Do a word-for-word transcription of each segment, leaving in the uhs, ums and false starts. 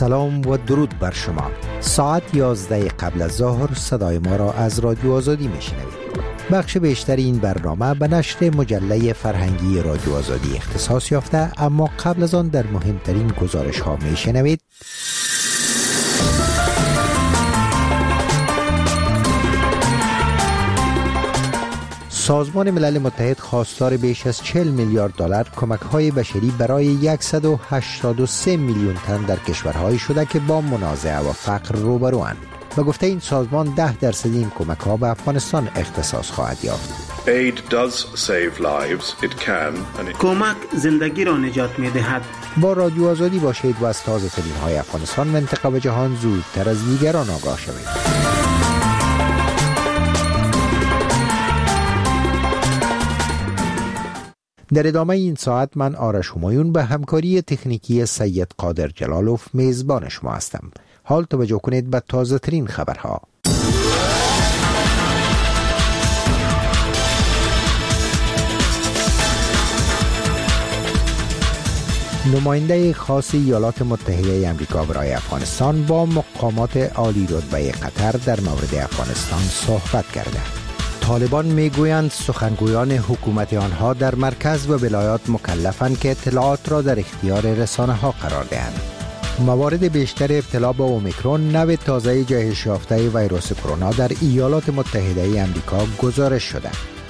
سلام و درود بر شما. ساعت یازده قبل از ظهر صدای ما را از رادیو آزادی میشنوید. بخش بیشتر این برنامه به نشر مجله فرهنگی رادیو آزادی اختصاص یافته، اما قبل از آن در مهمترین گزارش ها میشنوید. سازمان ملل متحد خواستار بیش از چهل میلیارد دلار کمک‌های بشری برای صد و هشتاد و سه میلیون تن در کشورهایی شده که با منازعه و فقر روبروند. به گفته این سازمان ده درصد این کمک‌ها به افغانستان اختصاص خواهد یافت. Aid does save lives. It can and it... کمک زندگی را نجات می‌دهد. با رادیو آزادی باشید و از تازه ترین های افغانستان، منطقه و جهان زودتر از دیگران آگاه شوید. در ادامه این ساعت من آرش همایون به همکاری تکنیکی سید قادر جلالوف میزبان شما هستم. حال توجه کنید به تازه ترین خبرها. نماینده خاص ایالات متحده آمریکا برای افغانستان با مقامات عالی رتبه قطر در مورد افغانستان صحبت کرده. طالبان میگویند سخنگویان حکومت آنها در مرکز و ولایات مکلفند که اطلاعات را در اختیار رسانه ها قرار دهند. موارد بیشتر ابتلا به اومیکرون، نوع تازه جهش یافته ویروس کرونا در ایالات متحده آمریکا گزارش شده.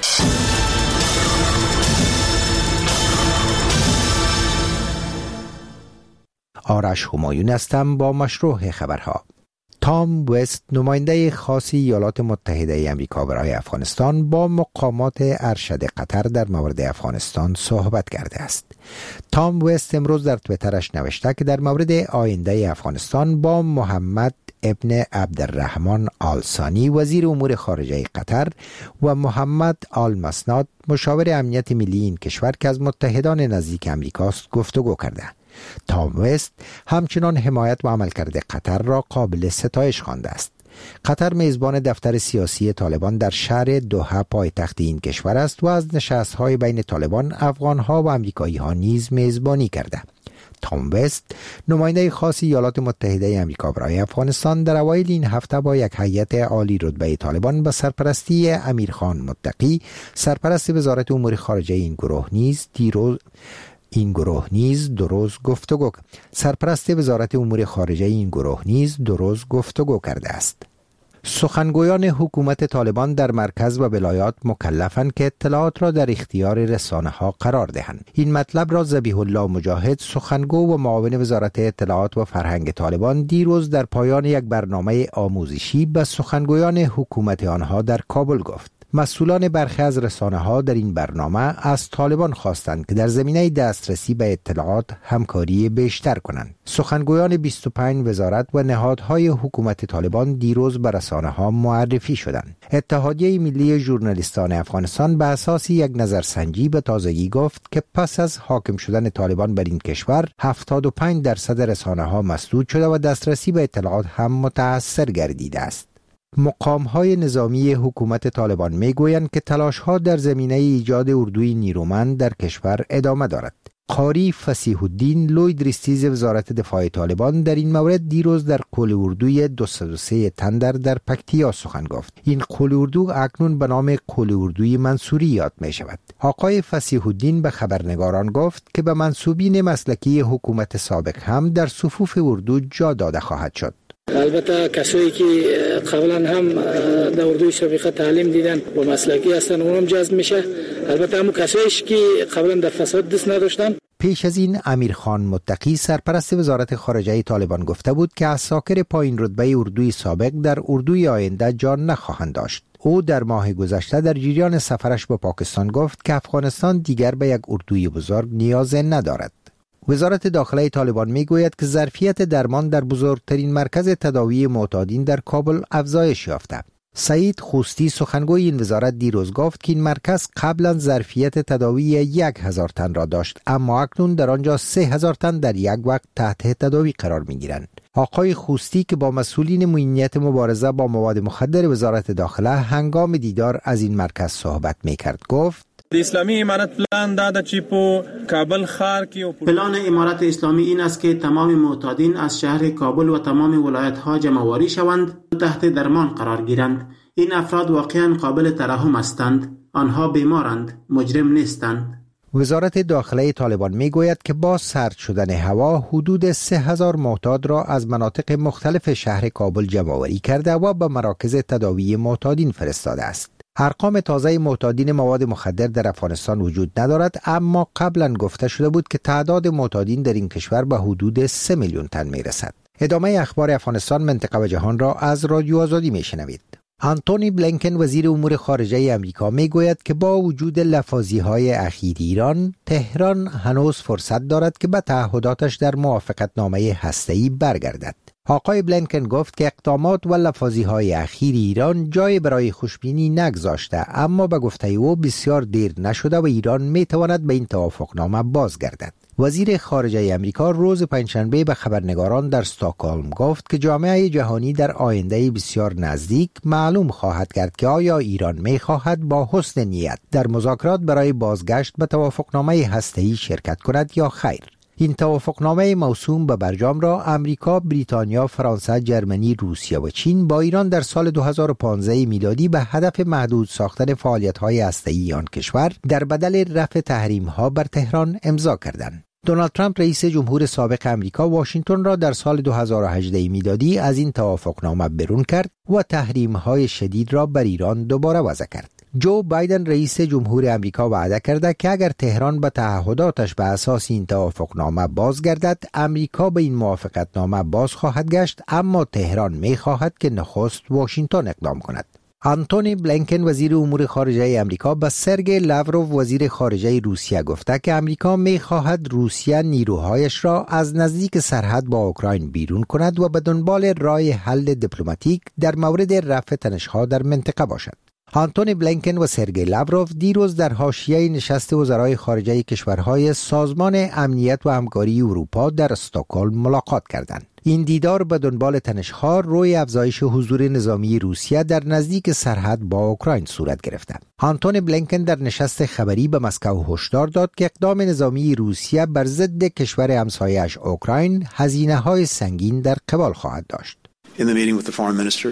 آرش همایون هستم با مشروع خبرها. تام وست، نماینده خاص ایالات متحده آمریکا برای افغانستان، با مقامات ارشد قطر در مورد افغانستان صحبت کرده است. تام وست امروز در تویترش نوشته که در مورد آینده افغانستان با محمد ابن عبدالرحمن آل ثانی، وزیر امور خارجه قطر، و محمد آل مسناد، مشاور امنیت ملی این کشور که از متحدان نزدیک امریکاست، گفتگو کرده. تام وست همچنان حمایت و عملکرد قطر را قابل ستایش خوانده است. قطر میزبان دفتر سیاسی طالبان در شهر دوحه پایتخت این کشور است و از نشست‌های بین طالبان، افغان‌ها و آمریکایی‌ها نیز میزبانی کرده. تام وست، نماینده خاص ایالات متحده آمریکا برای افغانستان، در اوایل این هفته با یک هیئت عالی رتبه طالبان به سرپرستی امیرخان متقی، سرپرست وزارت امور خارجه این گروه نیز دیروز این گروه نیز دو روز گفتگو سرپرست وزارت امور خارجه این گروه نیز دو روز گفتگو کرده است. سخنگویان حکومت طالبان در مرکز و ولایات مکلفند که اطلاعات را در اختیار رسانه ها قرار دهند. این مطلب را ذبیح الله مجاهد، سخنگو و معاون وزارت اطلاعات و فرهنگ طالبان، دیروز در پایان یک برنامه آموزشی به سخنگویان حکومت آنها در کابل گفت. مسئولان برخی از رسانه‌ها در این برنامه از طالبان خواستند که در زمینه دسترسی به اطلاعات همکاری بیشتر کنند. سخنگویان بیست و پنج وزارت و نهادهای حکومت طالبان دیروز به رسانه‌ها معرفی شدند. اتحادیه ملی ژورنالیستان افغانستان به اساس یک نظرسنجی به تازگی گفت که پس از حاکم شدن طالبان بر این کشور، هفتاد و پنج درصد رسانه‌ها مسدود شده و دسترسی به اطلاعات هم متأثر گردیده است. مقام‌های نظامی حکومت طالبان میگویند که تلاش‌ها در زمینه ایجاد اردوی نیرومند در کشور ادامه دارد. قاری فصیح الدین، لوید ریستیز وزارت دفاع طالبان، در این مورد دیروز در قول اردوی دویست و سه تندر در پکتیا سخن گفت. این قول اردو اکنون به نام قول اردوی منصوری یاد می شود. آقای فصیح الدین به خبرنگاران گفت که به منصوبین مسلکی حکومت سابق هم در صفوف اردو جا داده خواهد شد. البته کسایی که قبلا هم در اردوی سابقه تعلیم دیدن و مسلکی هستن اونم جذب میشه. البته هم کسایی که قبلا در فساد دست نداشتن. پیش از این امیرخان متقی، سرپرست وزارت خارجه طالبان، گفته بود که عساکر پایین رتبه اردوی سابق در اردوی آینده جان نخواهند داشت. او در ماه گذشته در جریان سفرش به پاکستان گفت که افغانستان دیگر به یک اردوی بزرگ نیاز ندارد. وزارت داخله طالبان میگوید که ظرفیت درمان در بزرگترین مرکز تداوی معتادین در کابل افزایش یافته. سعید خوستی، سخنگوی این وزارت، دیروز گفت که این مرکز قبلا ظرفیت تداوی یک هزار تن را داشت، اما اکنون در آنجا سه هزار تن در یک وقت تحت تداوی قرار میگیرند. آقای خوستی که با مسئولین معینیت مبارزه با مواد مخدر وزارت داخله هنگام دیدار از این مرکز صحبت میکرد گفت: اسلامی امارت پلان داده چې په کابل ښار کې پلان امارت اسلامی این است که تمام معتادین از شهر کابل و تمام ولایت‌ها جمع‌آوری شوند و تحت درمان قرار گیرند. این افراد واقعا قابل ترحم هستند. آنها بیمارند، مجرم نیستند. وزارت داخله طالبان می گوید که با سرد شدن هوا حدود سه هزار معتاد را از مناطق مختلف شهر کابل جمع‌آوری کرده و به مراکز تداوی معتادین فرستاده است. ارقام تازه معتادین مواد مخدر در افغانستان وجود ندارد، اما قبلا گفته شده بود که تعداد معتادین در این کشور به حدود سه میلیون تن می رسد. ادامه اخبار افغانستان، منطقه و جهان را از رادیو آزادی می شنوید. آنتونی بلینکن وزیر امور خارجه امریکا می گوید که با وجود لفاظی های اخیر ایران، تهران هنوز فرصت دارد که به تعهداتش در موافقتنامه هسته‌ای برگردد. آقای بلینکن گفت که اقدامات و لفاظی های اخیر ایران جای برای خوشبینی نگذاشته، اما به گفته او بسیار دیر نشده و ایران می تواند به این توافقنامه بازگردد. وزیر خارجه امریکا روز پنجشنبه به خبرنگاران در استکهلم گفت که جامعه جهانی در آینده بسیار نزدیک معلوم خواهد کرد که آیا ایران می خواهد با حسن نیت در مذاکرات برای بازگشت به توافقنامه هسته‌ای شرکت کند یا خیر. این توافقنامه موسوم به برجام را امریکا، بریتانیا، فرانسه، جرمنی، روسیه و چین با ایران در سال دو هزار و پانزده میلادی به هدف محدود ساختن فعالیت‌های هسته‌ای آن کشور در بدل رفع تحریم‌ها بر تهران امضا کردند. دونالد ترامپ رئیس جمهور سابق امریکا واشنگتن را در سال دو هزار و هجده میلادی از این توافقنامه برون کرد و تحریم‌های شدید را بر ایران دوباره وضع کرد. جو بایدن رئیس جمهور امریکا وعده کرده که اگر تهران به تعهداتش به اساس این توافقنامه بازگردد، امریکا به این موافقتنامه باز خواهد گشت، اما تهران می خواهد که نخست واشنگتن اقدام کند. آنتونی بلینکن وزیر امور خارجه امریکا به سرگئی لاوروف وزیر خارجه روسیه گفته که امریکا می خواهد روسیه نیروهایش را از نزدیک سرحد با اوکراین بیرون کند و به دنبال راه حل دیپلماتیک در مورد رفع تنش‌ها در منطقه باشد. آنتونی بلینکن و سرگئی لاوروف دیروز در حاشیه نشست وزرای خارجه کشورهای سازمان امنیت و همکاری اروپا در استکهلم ملاقات کردند. این دیدار به دنبال تنش‌ها روی افزایش حضور نظامی روسیه در نزدیک سرحد با اوکراین صورت گرفته. آنتونی بلینکن در نشست خبری به مسکو هشدار داد که اقدام نظامی روسیه بر ضد کشور همسایه‌اش اوکراین هزینه‌های سنگین در قبال خواهد داشت. In the meeting with the foreign minister,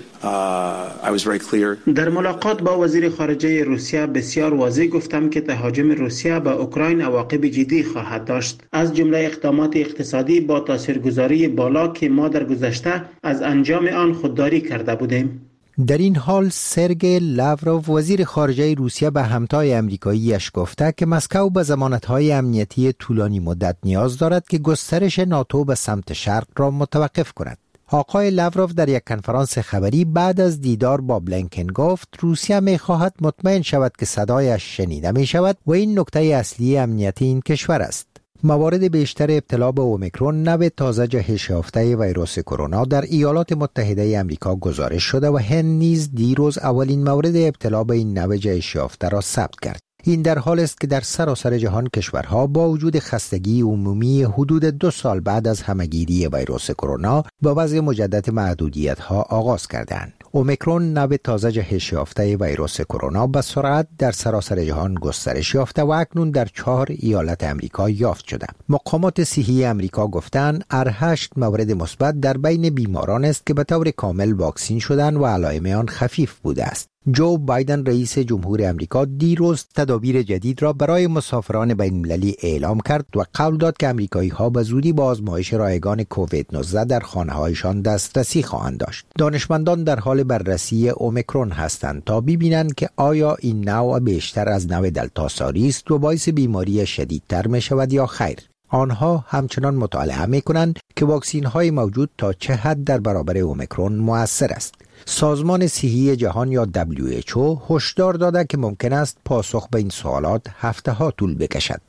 uh, I was very clear. در ملاقات با وزیر خارجه روسیه بسیار واضح گفتم که تهاجم روسیه به اوکراین عواقب جدی خواهد داشت، از جمله اقدامات اقتصادی با تاثیرگذاری بالا که ما در گذشته از انجام آن خودداری کرده بودیم. در این حال سرگئی لاوروف وزیر خارجه روسیه به همتای امریکاییش گفته که مسکو به ضمانت‌های امنیتی طولانی مدت نیاز دارد که گسترش ناتو به سمت شرق را متوقف کند. آقای لاوروف در یک کنفرانس خبری بعد از دیدار با بلینکن گفت روسیه می خواهد مطمئن شود که صدایش شنیده می شود و این نکته اصلی امنیتی این کشور است. موارد بیشتر ابتلا به اومیکرون، نوع تازه جهش یافته ویروس کرونا در ایالات متحده آمریکا گزارش شده و هند نیز دیروز اولین مورد ابتلا به این نوع جهش یافته را ثبت کرد. این در حال است که در سراسر جهان کشورها با وجود خستگی عمومی حدود دو سال بعد از همهگیری ویروس کرونا با وضع مجدد محدودیت‌ها آغاز کردند. اومیکرون نوع تازه جهش یافته ویروس کرونا به سرعت در سراسر جهان گسترش یافته و اکنون در چهار ایالت امریکا یافت شده. مقامات صحی امریکا گفتند ار هشت مورد مثبت در بین بیماران است که به طور کامل واکسین شدند و علائم آن خفیف بوده است. جو بایدن رئیس جمهور امریکا دیروز تدابیر جدید را برای مسافران بین المللی اعلام کرد و قول داد که امریکایی‌ها به زودی با آزمایش رایگان کووید نوزده در خانه‌هایشان دسترسی خواهند داشت. دانشمندان در حال بررسی اومیکرون هستند تا ببینند که آیا این نوع بیشتر از نوع دلتا ساری است و باعث بیماری شدیدتر می شود یا خیر. آنها همچنان مطالعه می کنند که واکسین های موجود تا چه حد در برابر اومیکرون مؤثر است. سازمان صحی جهان یا دبلیو اچ او هشدار داده که ممکن است پاسخ به این سوالات هفته ها طول بکشد.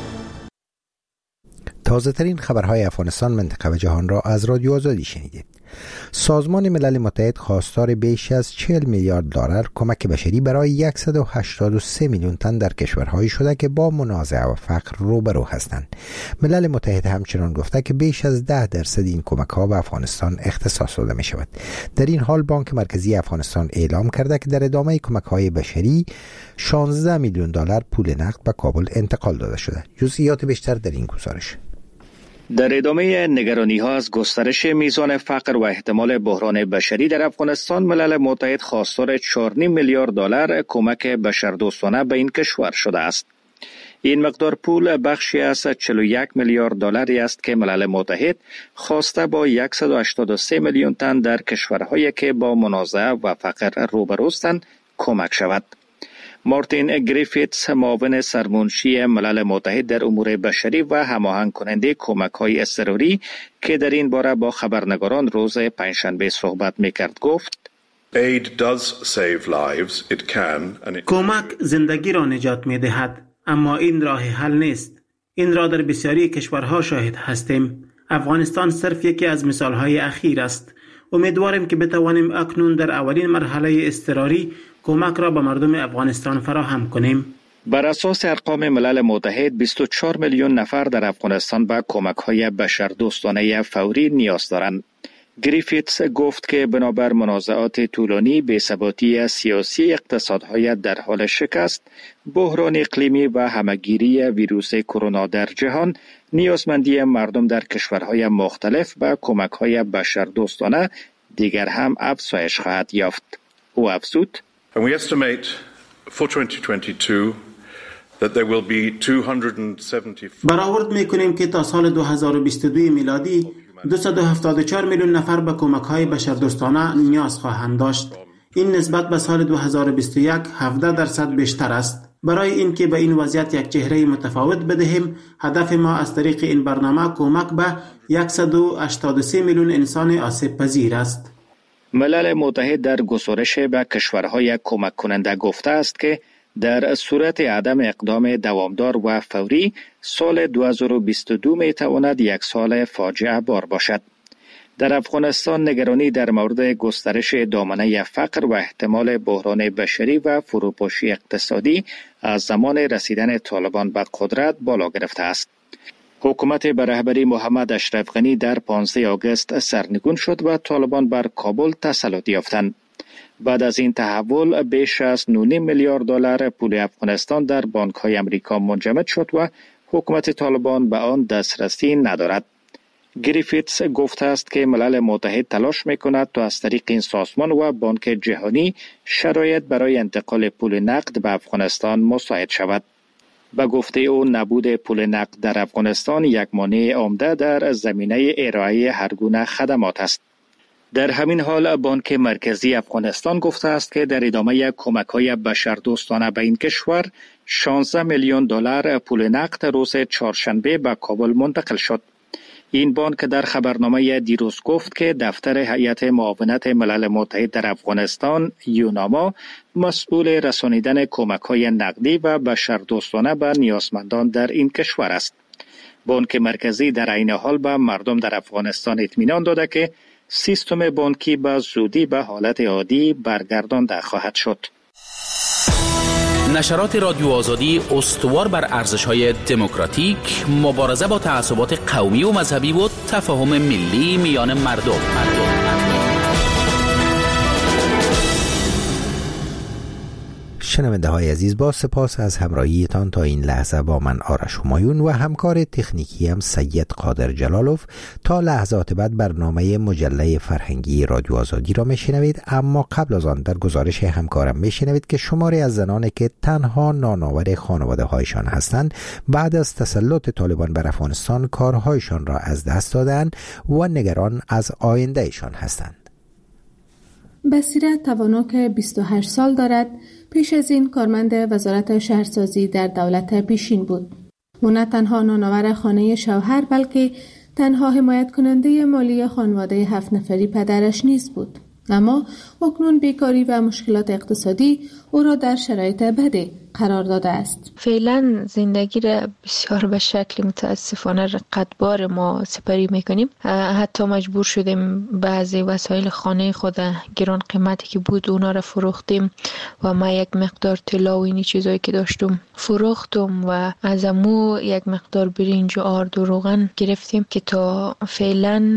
تازه ترین خبرهای افغانستان، منطقه و جهان را از رادیو آزادی شنیدید. سازمان ملل متحد خواستار بیش از چهل میلیارد دلار کمک بشری برای صد و هشتاد و سه میلیون تن در کشورهایی شده که با منازعه و فقر روبرو هستند. ملل متحد همچنان گفته که بیش از ده درصد این کمک ها به افغانستان اختصاص داده می شود. در این حال بانک مرکزی افغانستان اعلام کرده که در ادامه کمک های بشری شانزده میلیون دلار پول نقد به کابل انتقال داده شده. جزئیات بیشتر در این گزارش. در ادامه نگرانی ها از گسترش میزان فقر و احتمال بحران بشری در افغانستان، ملل متحد خواستار چهار و نیم میلیارد دلار کمک بشردوستانه به این کشور شده است. این مقدار پول بخشی از چهل و یک میلیارد دلاری است که ملل متحد خواسته با صد و هشتاد و سه میلیون تن در کشورهایی که با منازعه و فقر روبروستند کمک شود. مارتین گریفیتس، معاون سرمنشی ملل متحد در امور بشری و هماهنگ کننده کمک‌های اضطراری که در این باره با خبرنگاران روز پنجشنبه صحبت می‌کرد، گفت: Aid does save lives. It can and it... کمک زندگی را نجات می‌دهد، اما این راه حل نیست. این را در بسیاری کشورها شاهد هستیم. افغانستان صرف یکی از مثال‌های اخیر است. امیدواریم که بتوانیم اکنون در اولین مرحله اضطراری کمک را به مردم افغانستان فراهم کنیم. بر اساس ارقام ملل متحد، بیست و چهار میلیون نفر در افغانستان به کمک‌های بشردوستانه فوری نیاز دارند. گریفیتس گفت که بنابر منازعات طولانی، بی‌ثباتی سیاسی، اقتصادهای در حال شکست، بحران اقلیمی و همه‌گیری ویروس کرونا در جهان، نیازمندی مردم در کشورهای مختلف به کمک‌های بشردوستانه دیگر هم افزایش خواهد یافت. او افزود: And we estimate for twenty twenty-two that there will be two hundred seventy-four برآورد می‌کنیم که تا سال دو هزار و بیست و دو میلادی دویست و هفتاد و چهار میلیون نفر به کمک‌های بشردوستانه نیاز خواهند داشت. این نسبت به سال دو هزار و بیست و یک هفده درصد بیشتر است. برای اینکه به این وضعیت یک چهره متفاوت بدهیم، هدف ما از طریق این برنامه کمک به صد و هشتاد و سه میلیون انسان آسیب پذیر است. ملل متحد در گزارش به کشورهای کمک کننده گفته است که در صورت عدم اقدام دوامدار و فوری، سال دو هزار و بیست و دو می تواند یک سال فاجعه بار باشد. در افغانستان نگرانی در مورد گسترش دامنه فقر و احتمال بحران بشری و فروپاشی اقتصادی از زمان رسیدن طالبان به قدرت بالا گرفته است. حکومت به رهبری محمد اشرف غنی در پانزده آگوست سرنگون شد و طالبان بر کابل تسلط یافتند. بعد از این تحول، بیش از نه و نیم میلیارد دلار پول افغانستان در بانک‌های آمریکا منجمد شد و حکومت طالبان به آن دسترسی ندارد. گریفیتس گفته است که ملل متحد تلاش می‌کند تا از طریق این سازمان و بانک جهانی شرایط برای انتقال پول نقد به افغانستان مساعد شود. به گفته او، نبود پول نقد در افغانستان یک مانع عمده در زمینه ارائه هر گونه خدمات است. در همین حال بانک مرکزی افغانستان گفته است که در ادامه کمک‌های بشردوستانه به این کشور، شانزده میلیون دلار پول نقد روز چهارشنبه به کابل منتقل شد. این بانک در خبرنامه دیروز گفت که دفتر هیئت معاونت ملل متحد در افغانستان یوناما مسئول رسانیدن کمک‌های نقدی و بشردوستانه به نیازمندان در این کشور است. بانک مرکزی در عین حال به مردم در افغانستان اطمینان داده که سیستم بانکی به زودی به حالت عادی برگردانده خواهد شد. نشرات رادیو آزادی استوار بر ارزش‌های دموکراتیک، مبارزه با تعصبات قومی و مذهبی و تفاهم ملی میان مردم. مردم. شنونده های عزیز، با سپاس از همراهیتان تا این لحظه با من آرش همایون و همکار تکنیکی هم سید قادر جلالوف. تا لحظات بعد برنامه مجله فرهنگی رادیو آزادی را میشنوید، اما قبل از آن در گزارش همکارم میشنوید که شماری از زنانی که تنها نانآور خانواده هایشان هستند بعد از تسلط طالبان بر افغانستان کارهایشان را از دست دادند و نگران از آینده ایشان هستند. بصیرت توانا که بیست و هشت سال دارد، پیش از این کارمند وزارت شهرسازی در دولت پیشین بود. او نه تنها نانآور خانه شوهر بلکه تنها حمایت کننده مالی خانواده هفت نفری پدرش نیز بود. اما اکنون بیکاری و مشکلات اقتصادی او را در شرایط بد قرار داده است. فعلا زندگی را بسیار به شکل متاسفانه رقتبار ما سپری میکنیم. حتی مجبور شدیم بعضی وسایل خانه خود گران قیمتی که بود اونا را فروختیم و ما یک مقدار طلا و اینی چیزایی که داشتم فروختم و از امو یک مقدار برنج و آرد و روغن گرفتیم که تا فعلا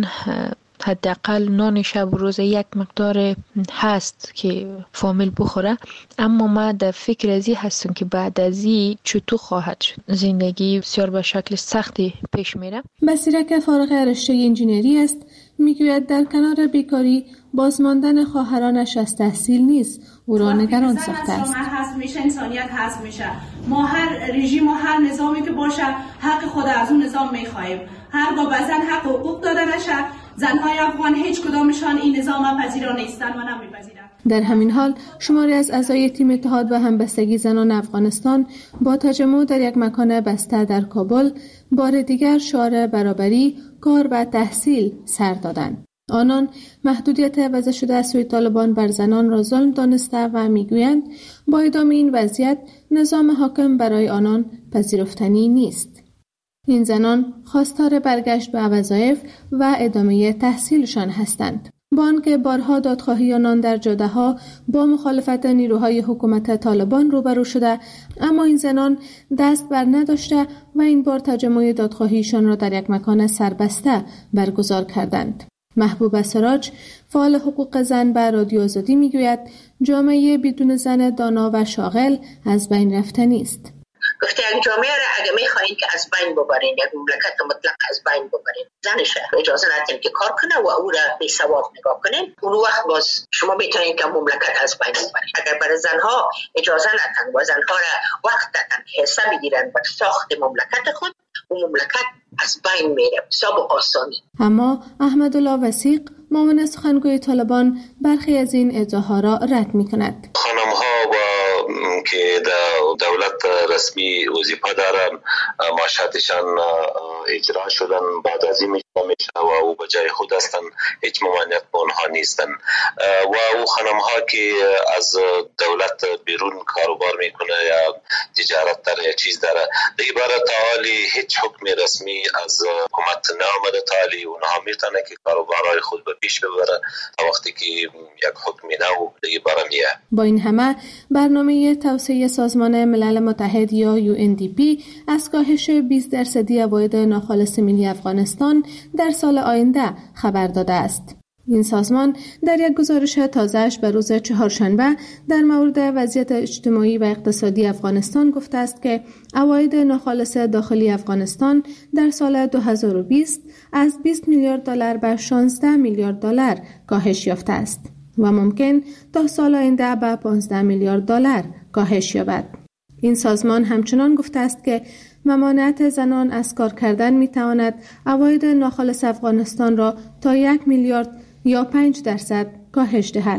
حداقل نان شب و روز یک مقدار هست که فامیل بخوره. اما ما در فکر ازی هستم که بعد ازی چطور خواهد شد. زندگی بسیار به شکل سختی پیش میره. بصیره فارغ رشته انجینری است، میگوید در کنار بیکاری بازماندن خواهرانش از تحصیل نیست او را نگران ساخته است. هست میشه انسانیت هست میشه. ما هر رژیم و هر نظامی که باشه حق خود از اون نظام میخواهیم. هرگاه به زن حق حقوق داده نشه، زنهای افغان هیچ کدامشان این نظام پذیرا نیستن و نمیپذیرند. در همین حال شماری از اعضای تیم اتحاد و همبستگی زنان افغانستان با تجمع در یک مکان بسته در کابل بار دیگر شعار برابری، کار و تحصیل سر دادند. آنان محدودیت وضع شده از سوی طالبان بر زنان را ظلم دانسته و میگویند با ادامه این وضعیت نظام حاکم برای آنان پذیرفتنی نیست. این زنان خواستار برگشت به وظایف و ادامه تحصیلشان هستند. با آنکه بارها دادخواهی آنان در جاده‌ها با مخالفت نیروهای حکومت طالبان روبرو شده، اما این زنان دست بر نداشته و این بار تجمع دادخواهیشان را در یک مکان سربسته برگزار کردند. محبوبه سراج، فعال حقوق زن به رادیو آزادی میگوید جامعه بدون زن دانا و شاغل از بین رفتنی است. گفته یک جامعه را اگه میخواین که از بین ببرین، یک مملکت مطلق از بین ببرین، زنش اجازه ندین که کار کنه و او را بی سواد نگاه کنین، اون وقت باز شما میتونین که مملکت از بین ببرین. اگر برای زنها اجازه ندن و زنها را وقت دادن که حصه بگیرن و ساخت مملکت خود، اون مملکت از بین میره بسیار آسانی. اما احمدالله وثیق، معاون سخنگوی طالبان، برخی از این ادعاها را رد میکند. خانم‌ها و که در دولت رسمی وظیفه دارن معاشاتشان اجرا شدن، بعد از این میشه و او به جای خود هستن، هیچ ممانعت به اونها نیستن. و او خانم‌ها که از دولت بیرون کاروبار میکنه یا تجارت داره یا چیز داره، دیگه برای تعالی هیچ حکم رسمی از حکومت نامده، تعالی اونها میتونه که کاروبارهای خود به پیش ببره وقتی که یک حکمی نو دیگه برمیه. با این همه برنامه توسعه سازمان ملل متحد یا یو ان دی پی از کاهش بیست درصدی عواید ناخالص ملی افغانستان در سال آینده خبر داده است. این سازمان در یک گزارش تازه‌اش به روز چهارشنبه در مورد وضعیت اجتماعی و اقتصادی افغانستان گفته است که عواید ناخالص داخلی افغانستان در سال دو هزار و بیست از بیست میلیارد دلار به شانزده میلیارد دلار کاهش یافته است و ممکن تا سال آینده به پانزده میلیارد دلار کاهش یابد. این سازمان همچنان گفته است که ممانعت زنان از کار کردن میتواند عواید ناخالص افغانستان را تا یک میلیارد یا پنج درصد کاهش دهد.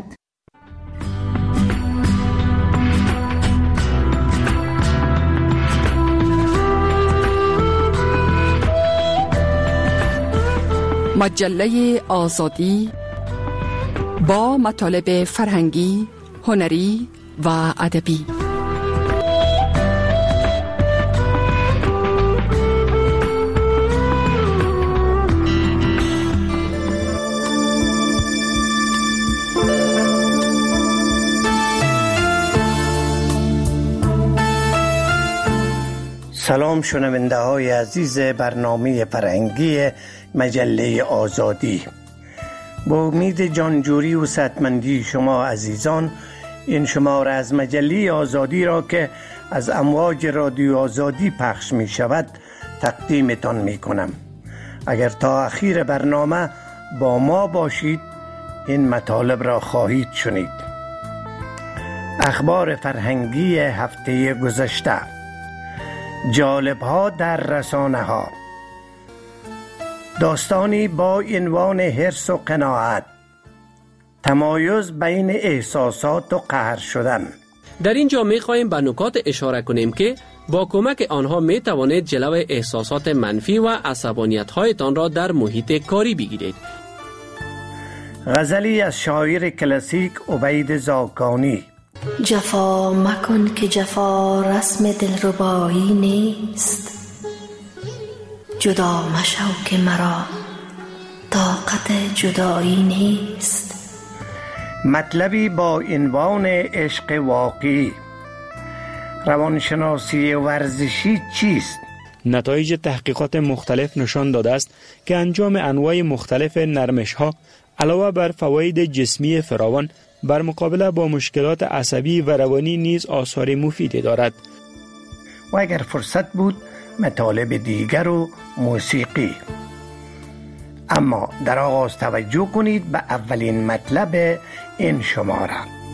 مجله آزادی با مطالب فرهنگی، هنری و ادبی. سلام شنونده های عزیز برنامه فرهنگی مجله آزادی. با امید جانجوری و صحتمندی شما عزیزان، این شماره از مجله آزادی را که از امواج رادیو آزادی پخش می شود تقدیمتان می کنم. اگر تا اخیر برنامه با ما باشید این مطالب را خواهید شنید. اخبار فرهنگی هفته گذشته، جالب ها در رسانه ها، داستانی با عنوان حرص و قناعت، تمایز بین احساسات و قهر شدن. در اینجا می خواهیم به نکات اشاره کنیم که با کمک آنها می توانید جلو احساسات منفی و عصبانیت هایتان را در محیط کاری بگیرید. غزلی از شاعر کلاسیک عبید زاکانی. جفا مکن که جفا رسم دلربایی نیست، جدا مشو که مرا طاقت جدایی نیست. مطلبی با عنوان عشق واقعی. روانشناسی ورزشی چیست؟ نتایج تحقیقات مختلف نشان داده است که انجام انواع مختلف نرمش‌ها علاوه بر فواید جسمی فراوان بر مقابله با مشکلات عصبی و روانی نیز آثار مفیدی دارد. و اگر فرصت بود مطالب دیگر و موسیقی. اما در آغاز توجه کنید به اولین مطلب این شماره.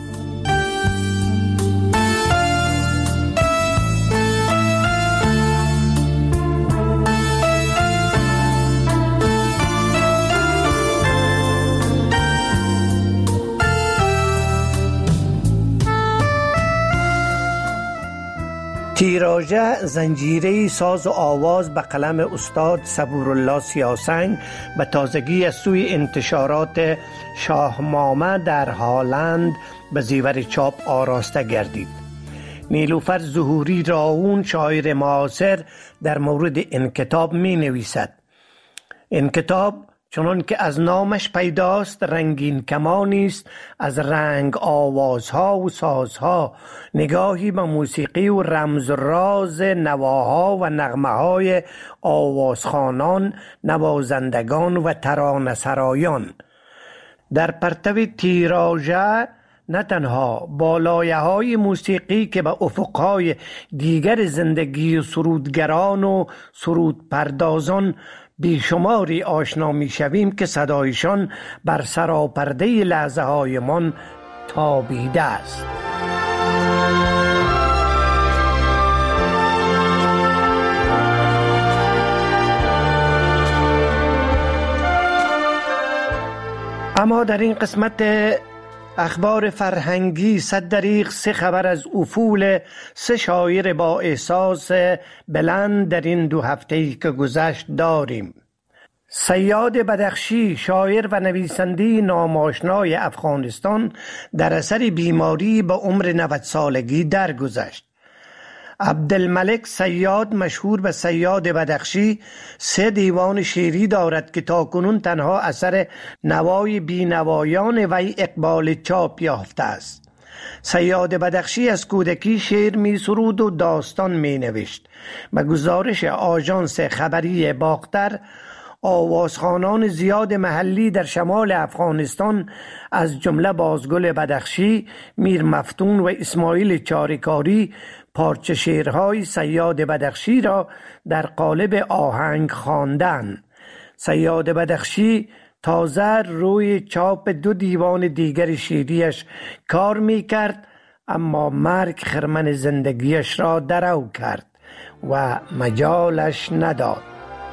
تیراژه زنجیره ساز و آواز به قلم استاد صبورالله سیاسنگ به تازگی از سوی انتشارات شاهنامه در هالند به زیور چاپ آراسته گردید. نیلوفر ظهوری راهون شاعر معاصر در مورد این کتاب می نویسد: این کتاب چنان که از نامش پیداست رنگین کمانی است از رنگ آوازها و سازها، نگاهی به موسیقی و رمز و راز نواها و نغمه‌های آوازخوانان، نوازندگان و ترانه‌سرایان. در پرتو تیراژه نه تنها با لایه‌های موسیقی که به افق‌های دیگر زندگی و سرودگران و سرود پردازان بیشماری آشنا می شویم که صدایشان بر سراپرده لحظه های من تابیده است. اما در این قسمت اخبار فرهنگی صد دریغ سه خبر از افول سه شاعر با احساس بلند در این دو هفته‌ای که گذشت داریم. صیاد بدخشی، شاعر و نویسنده ناماشنای افغانستان، در اثر بیماری به عمر نود سالگی درگذشت. عبدالملک صیاد، مشهور به صیاد بدخشی، سه دیوان شعری دارد که تاکنون تنها اثر نوای بینوایان وی اقبال چاپ یافته است. صیاد بدخشی از کودکی شعر می سرود و داستان می نوشت. به گزارش آژانس خبری باختر، آوازخوانان زیاد محلی در شمال افغانستان از جمله بازگل بدخشی، میر مفتون و اسماعیل چاریکاری پارچه شعرهای صیاد بدخشی را در قالب آهنگ خواندند. صیاد بدخشی تازه روی چاپ دو دیوان دیگر شعریش کار می کرد، اما مرگ خرمن زندگیش را درو کرد و مجالش نداد.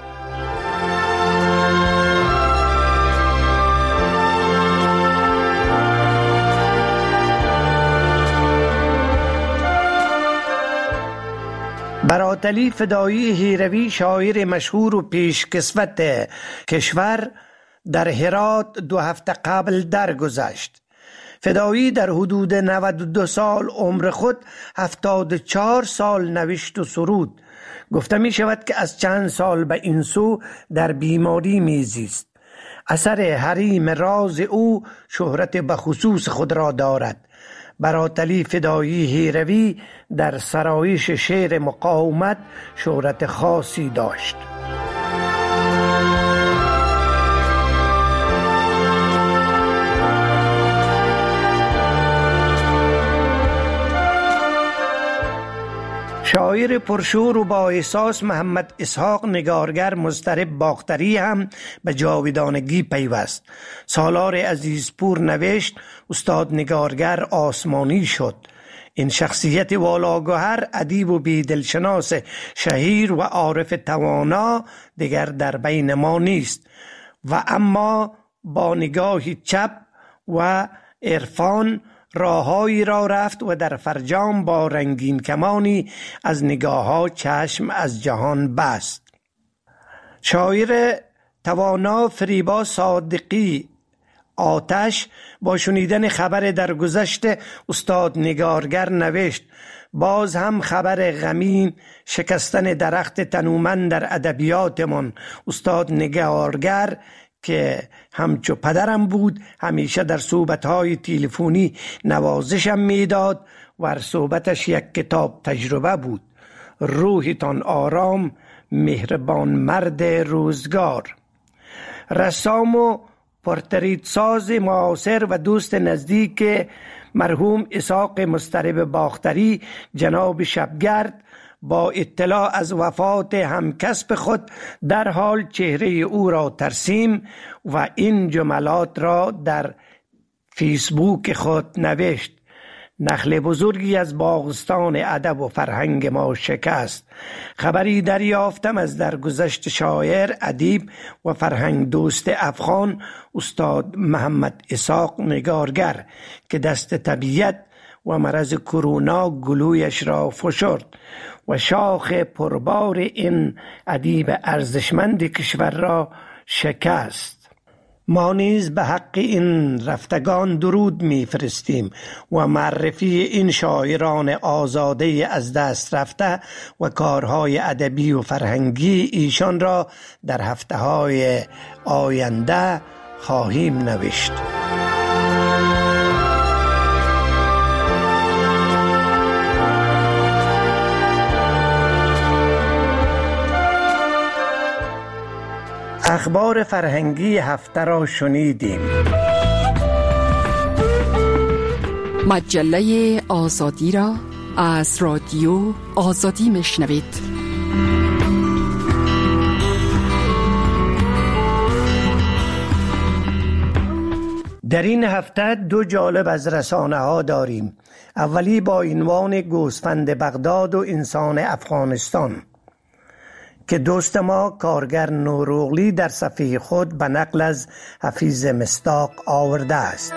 براتلی فدایی هیروی، شاعر مشهور و پیشکسوت کشور، در هرات دو هفته قبل درگذشت. فدایی در حدود نود و دو سال عمر خود هفتاد و چهار سال نوشت و سرود. گفته می شود که از چند سال به این سو در بیماری میزیست. اثر حریم راز او شهرت بخصوص خود را دارد. براتلی فدایی هیروی در سرایش شعر مقاومت شهرت خاصی داشت. شاعر پرشور و با احساس محمد اسحاق نگارگر مضطرب باختری هم به جاودانگی پیوست. سالار عزیزپور نوشت: استاد نگارگر آسمانی شد. این شخصیت والاگوهر، ادیب و بیدلشناس شهیر و عارف توانا دیگر در بین ما نیست و اما با نگاهی چپ و عرفان راههایی را رفت و در فرجام با رنگین کمانی از نگاه‌ها چشم از جهان بست. شاعر توانا فریبا صادقی آتش با شنیدن خبر درگذشت استاد نگارگر نوشت: باز هم خبر غمین شکستن درخت تنومند در ادبیاتمان. استاد نگارگر که همچو پدرم بود همیشه در صحبت‌های تلفنی نوازشم میداد و صحبتش یک کتاب تجربه بود. روحتان آرام، مهربان مرد روزگار. رسام و پورتریت ساز معاصر و دوست نزدیک مرحوم اسحاق مضطرب باختری جناب شبگرد با اطلاع از وفات همکسب خود در حال چهره او را ترسیم و این جملات را در فیسبوک خود نوشت: نخل بزرگی از باغستان ادب و فرهنگ ما شکست. خبری دریافتم از درگذشت شاعر، ادیب و فرهنگ دوست افغان استاد محمد اسحاق نگارگر که دست طبیعت و مرض کرونا گلویش را فشرد و شاخ پربار این ادیب ارزشمند کشور را شکست. ما نیز به حق این رفتگان درود می‌فرستیم و معرفی این شاعران آزاده از دست رفته و کارهای ادبی و فرهنگی ایشان را در هفته‌های آینده خواهیم نوشت. اخبار فرهنگی هفته را شنیدیم. مجله آزادی را از رادیو آزادی میشنوید. در این هفته دو جالب از رسانه ها داریم. اولی با عنوان گوسفند بغداد و انسان افغانستان که دوست ما کارگر نوروغلی در صفحه خود به نقل از حفیظ مصداق آورده است.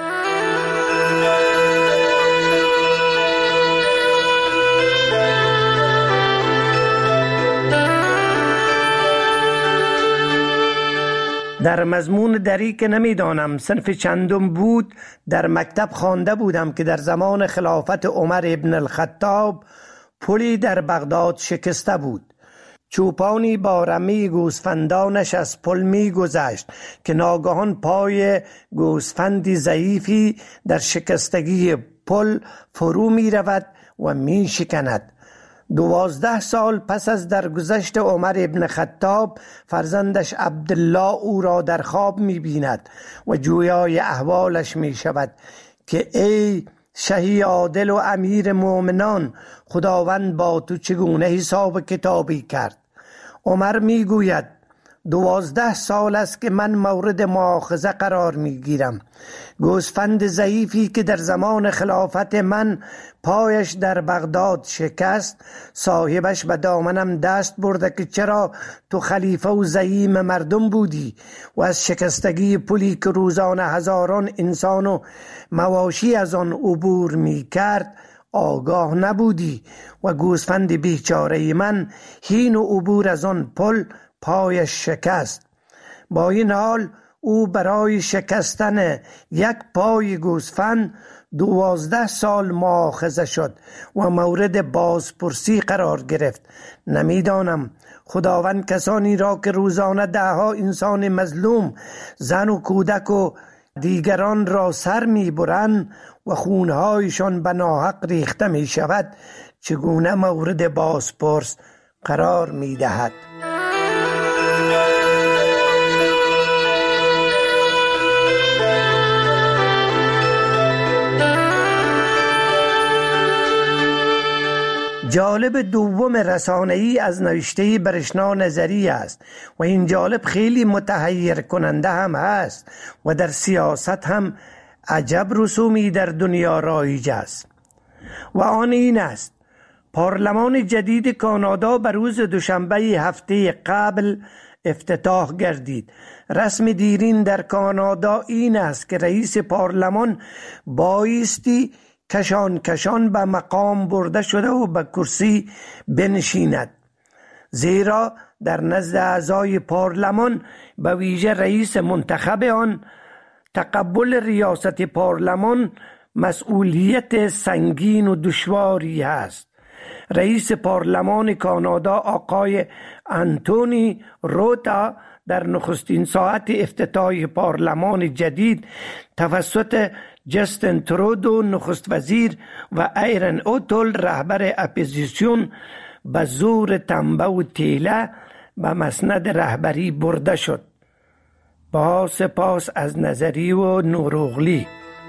در مضمون دری که نمیدانم صنف چندم بود در مکتب خوانده بودم که در زمان خلافت عمر ابن الخطاب پلی در بغداد شکسته بود. چوپانی با رمی گوسفندانش از پل می گذشت که ناگهان پای گوسفندی ضعیفی در شکستگی پل فرو می رود و می شکند. دوازده سال پس از درگذشت عمر ابن خطاب فرزندش عبدالله او را در خواب می بیند و جویای احوالش می شود که ای شهی عادل و امیر مومنان، خداوند با تو چگونه حساب کتابی کرد؟ عمر می گوید دوازده سال است که من مورد مؤاخذه قرار می گیرم. گوسفند ضعیفی که در زمان خلافت من پایش در بغداد شکست، صاحبش به دامنم دست برده که چرا تو خلیفه و زعیم مردم بودی و از شکستگی پلی که روزانه هزاران انسان و مواشی از آن عبور می کرد آگاه نبودی و گوسفند بیچاره من هین و عبور از آن پل پایش شکست. با این حال او برای شکستن یک پای گوسفند دوازده سال مؤاخذه شد و مورد بازپرسی قرار گرفت. نمیدانم خداوند کسانی را که روزانه دهها انسان مظلوم، زن و کودک و دیگران را سر میبرند و خونهایشان به ناحق ریخته می شود چگونه مورد بازپرس قرار می دهد؟ جالب دوم رسانه‌ای از نوشته برشنا نظری است و این جالب خیلی متحیر کننده هم هست و در سیاست هم عجب رسومی در دنیا رایج است و آن این است: پارلمان جدید کانادا بر روز دوشنبه هفته قبل افتتاح گردید. رسم دیرین در کانادا این است که رئیس پارلمان بایستی کشان کشان به مقام برده شده و به کرسی بنشیند، زیرا در نزد اعضای پارلمان به ویژه رئیس منتخب آن تقبل ریاست پارلمان مسئولیت سنگین و دشواری است. رئیس پارلمان کانادا آقای انتونی روتا در نخستین ساعت افتتاح پارلمان جدید توسط جستن ترودو نخست وزیر و ایرن اوتول رهبر اپوزیسیون به زور تنبه و تیله به مسند رهبری برده شد. با سپاس از نظری و نوروغلی.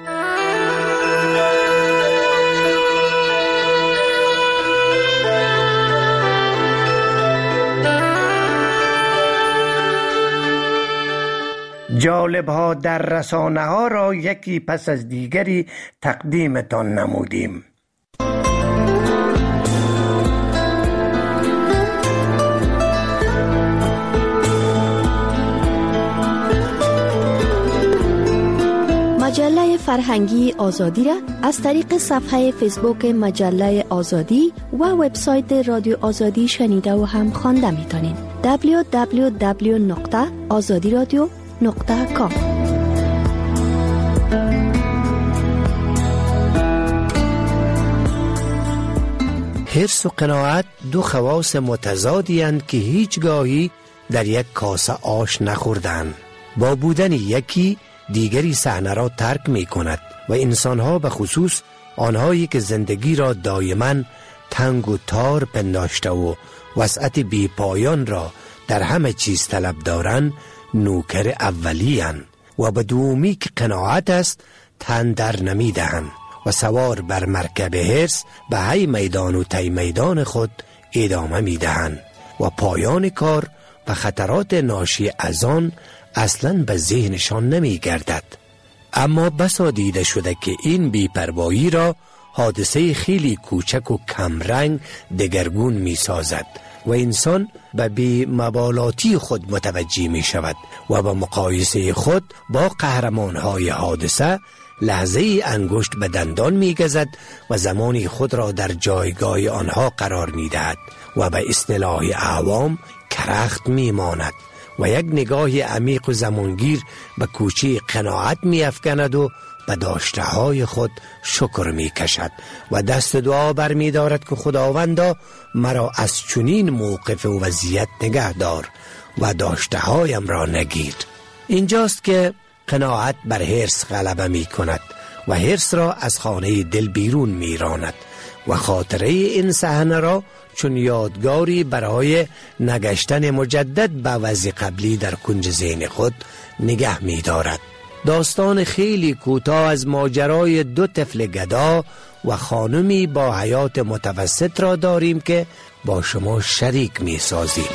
جالب ها در رسانه ها را یکی پس از دیگری تقدیمتان نمودیم. مجله فرهنگی آزادی را از طریق صفحه فیسبوک مجله آزادی و وبسایت رادیو آزادی شنیده و هم خوانده میتونید. دبلیو دبلیو دبلیو نقطه آزادی رادیو نقطه کام. حرص و قناعت دو خواص متضادی اند که هیچگاهی در یک کاسه آش نخوردند. با بودن یکی دیگری صحنه را ترک می کند و انسانها به خصوص آنهایی که زندگی را دائما تنگ و تار پنداشته و وسعت بی پایان را در همه چیز طلب دارند نوکر اولی اند و به دومی که قناعت است تن در نمی دهند و سوار بر مرکب حرص به هی میدان و تی میدان خود ادامه می دهند و پایان کار و خطرات ناشی از آن اصلاً به ذهنشان نمی گردد. اما بسا دیده شده که این بی‌پروایی را حادثه خیلی کوچک و کمرنگ دگرگون می سازد و انسان به بی مبالاتی خود متوجه می شود و با مقایسه خود با قهرمانهای حادثه لحظه انگشت به دندان می گزد و زمانی خود را در جایگاه آنها قرار می دهد و به اصطلاح عوام کرخت می ماند و یک نگاه عمیق و زمانگیر به کوچه قناعت می افکند و به داشته های خود شکر می کشد و دست دعا بر می دارد که خداوندا مرا از چنین موقف و وضعیت نگه دار و داشته هایم را نگیر. اینجاست که قناعت بر حرص غلبه می کند و حرص را از خانه دل بیرون می راند و خاطره این صحنه را چون یادگاری برای نگشتن مجدد به وضع قبلی در کنج ذهن خود نگه می دارد. داستان خیلی کوتاه از ماجرای دو طفل گدا و خانمی با حیات متوسط را داریم که با شما شریک می سازیم.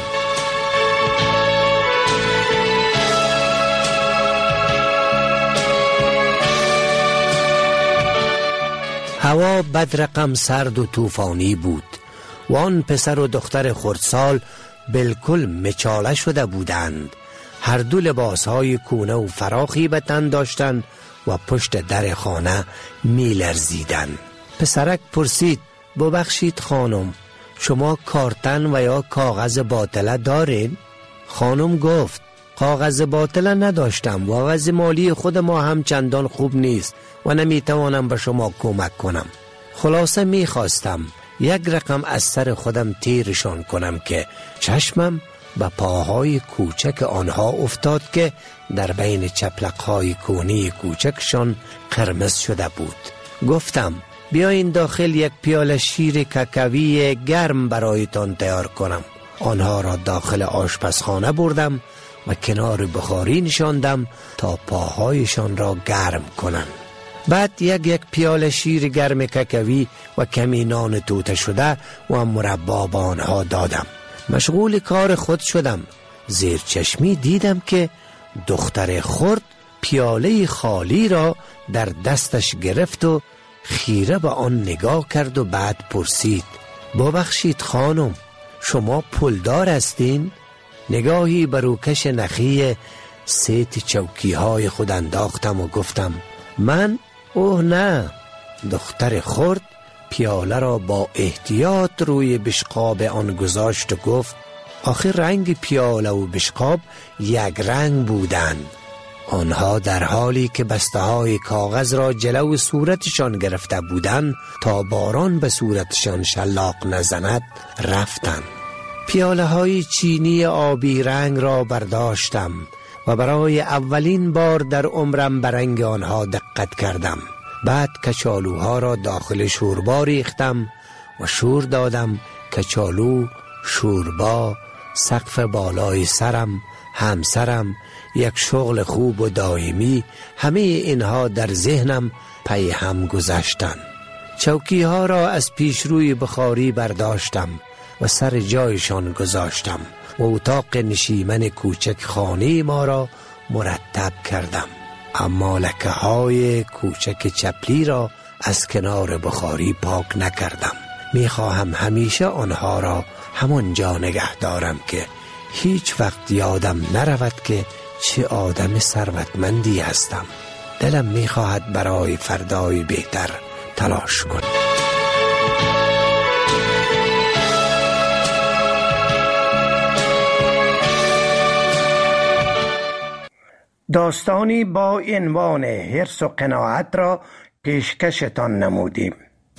هوا بدرقم سرد و طوفانی بود و آن پسر و دختر خردسال بالکل مچاله شده بودند. هر دو لباسهای کونه و فراخی به تن داشتند و پشت در خانه می لرزیدند. پسرک پرسید: ببخشید خانم، شما کارتن و یا کاغذ باطله دارین؟ خانم گفت: کاغذ باطله نداشتم و وضع مالی خود ما هم چندان خوب نیست و نمیتوانم به شما کمک کنم. خلاصه میخواستم یک رقم از سر خودم تیرشان کنم که چشمم به پاهای کوچک آنها افتاد که در بین چپلقهای کونی کوچکشان قرمز شده بود. گفتم: بیاین داخل یک پیاله شیر کاکائوی گرم برایتان تیار کنم. آنها را داخل آشپزخانه بردم و کنار بخاری نشاندم تا پاهایشان را گرم کنند. بعد یک یک پیاله شیر گرم کاکائوی و کمی نان توته شده و مربا به آنها دادم. مشغول کار خود شدم. زیر چشمی دیدم که دختر خرد پیاله خالی را در دستش گرفت و خیره به آن نگاه کرد و بعد پرسید: ببخشید خانم، شما پولدار هستین؟ نگاهی بر روکش نخی سیت چوکی های خود انداختم و گفتم: من؟ اوه نه. دختر خرد پیاله را با احتیاط روی بشقاب آن گذاشت و گفت: آخه رنگ پیاله و بشقاب یک رنگ بودند. آنها در حالی که بسته های کاغذ را جلو صورتشان گرفته بودند تا باران به صورتشان شلاق نزند رفتند. پیاله های چینی آبی رنگ را برداشتم و برای اولین بار در عمرم به رنگ آنها دقت کردم. بعد کچالوها را داخل شوربا ریختم و شور دادم. کچالو، شوربا، سقف بالای سرم، همسرم، یک شغل خوب و دائمی، همه اینها در ذهنم پی هم گذشتند. چوکی ها را از پیشروی بخاری برداشتم و سر جایشان گذاشتم و اتاق نشیمن کوچک خانه ما را مرتب کردم. اما لکه های کوچک چپلی را از کنار بخاری پاک نکردم. میخواهم همیشه آنها را همانجا نگه دارم که هیچ وقت یادم نرود که چه آدم ثروتمندی هستم. دلم میخواهد برای فردای بهتر تلاش کنم. داستانی با عنوان حرص و قناعت را پیشکشتان نمودیم.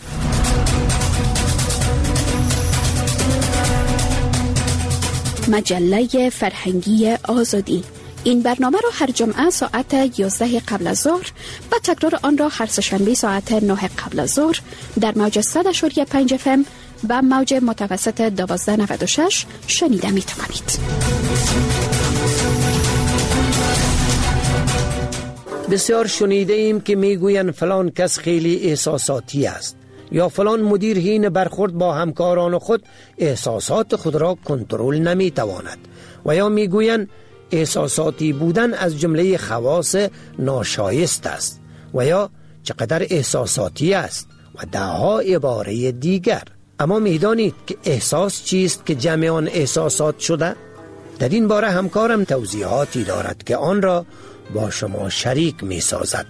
مجله فرهنگی آزادی. این برنامه را هر جمعه ساعت یازده قبل از ظهر و تکرار آن را هر سه‌شنبه ساعت نه قبل از ظهر در موج صد و پنج اف ام و موج متوسط دوازده نود و شش شنیده می توانید. بسیار شنیده ایم که میگویند فلان کس خیلی احساساتی است یا فلان مدیر حین برخورد با همکاران خود احساسات خود را کنترل نمیتواند و یا میگویند احساساتی بودن از جمله خواص ناشایست است و یا چقدر احساساتی است و دهها عباره دیگر. اما میدانید که احساس چیست که جمع آن احساسات شده؟ در این باره همکارم توضیحاتی دارد که آن را با شما شریک می سازد.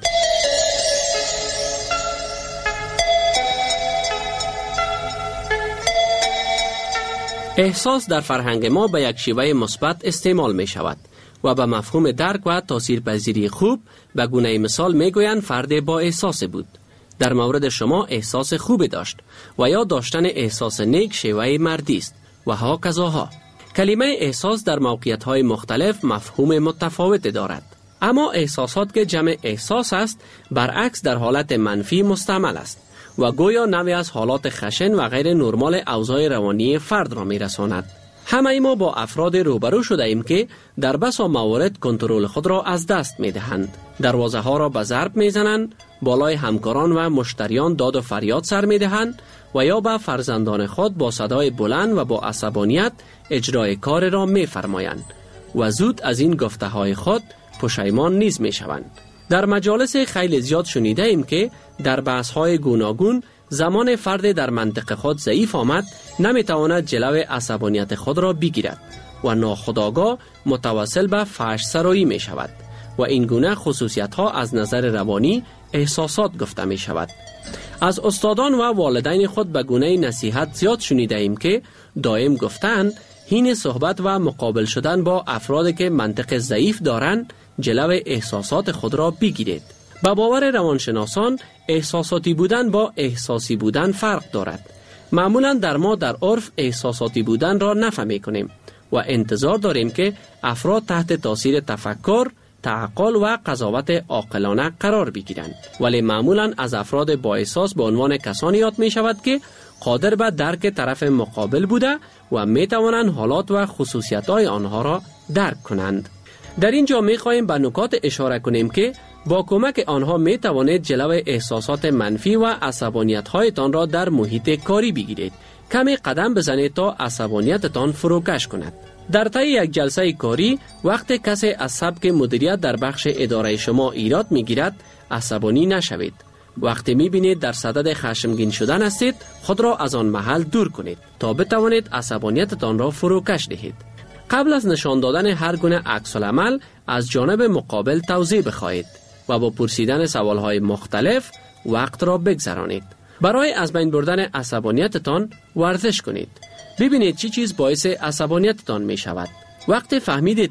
احساس در فرهنگ ما به یک شیوه مثبت استعمال می شود و به مفهوم درک و تاثیرپذیری خوب به گونه مثال می گویند فرد با احساس بود. در مورد شما احساس خوب داشت و یا داشتن احساس نیک شیوه مردی است و ها کذاها. کلمه احساس در موقعیت‌های مختلف مفهوم متفاوت دارد. اما احساسات که جمع احساس است برعکس در حالت منفی مستعمل است و گویا نوعی از حالات خشن و غیر نرمال اوضاع روانی فرد را می رساند. همه ما با افراد روبرو شده ایم که در بسا موارد کنترل خود را از دست می دهند. دروازه ها را به ضرب می زنند، بالای همکاران و مشتریان داد و فریاد سر می دهند و یا به فرزندان خود با صدای بلند و با عصبانیت اجرای کار را می فرمایند و زود از این گفته های خود پشیمان نیز می شوند. در مجالس خیلی زیاد شنیده ایم که در بحث های گوناگون زمان فرد در منطق خود ضعیف آمد نمی تواند جلو عصبانیت خود را بگیرد و ناخودآگاه متوسل به فحش سرایی می شود و این گونه خصوصیت ها از نظر روانی احساسات گفته می شود. از استادان و والدین خود به گونه نصیحت زیاد شنیده ایم که دائم گفتند حین صحبت و مقابل شدن با افرادی که منطق ضعیف دارند جلو احساسات خود را بگیرید. به باور روانشناسان احساساتی بودن با احساسی بودن فرق دارد. معمولا در ما در عرف احساساتی بودن را نفهمی کنیم و انتظار داریم که افراد تحت تاثیر تفکر، تعقل و قضاوت عاقلانه قرار بگیرند، ولی معمولا از افراد با احساس به عنوان کسانی یاد می شود که قادر به درک طرف مقابل بوده و می توانند حالات و خصوصیت های آنها را درک کنند. در اینجا می خواهیم به نکات اشاره کنیم که با کمک آنها می توانید جلو احساسات منفی و عصبانیت هایتان را در محیط کاری بگیرید. کمی قدم بزنید تا عصبانیتتان فروکش کند. در طی یک جلسه کاری وقتی کسی از سبک مدیریت در بخش اداره شما ایراد می گیرد عصبانی نشوید. وقتی می بینید در صدد خشمگین شدن هستید خود را از آن محل دور کنید تا بتوانید عصبانیتتان را فروکش دهید. قبل از نشان دادن هر گونه عکس العمل از جانب مقابل توضیح بخواهید و با پرسیدن سوالهای مختلف وقت را بگذرانید. برای از بین بردن عصبانیتتان ورزش کنید. ببینید چی چیز باعث عصبانیتتان می شود. وقتی فهمیدید که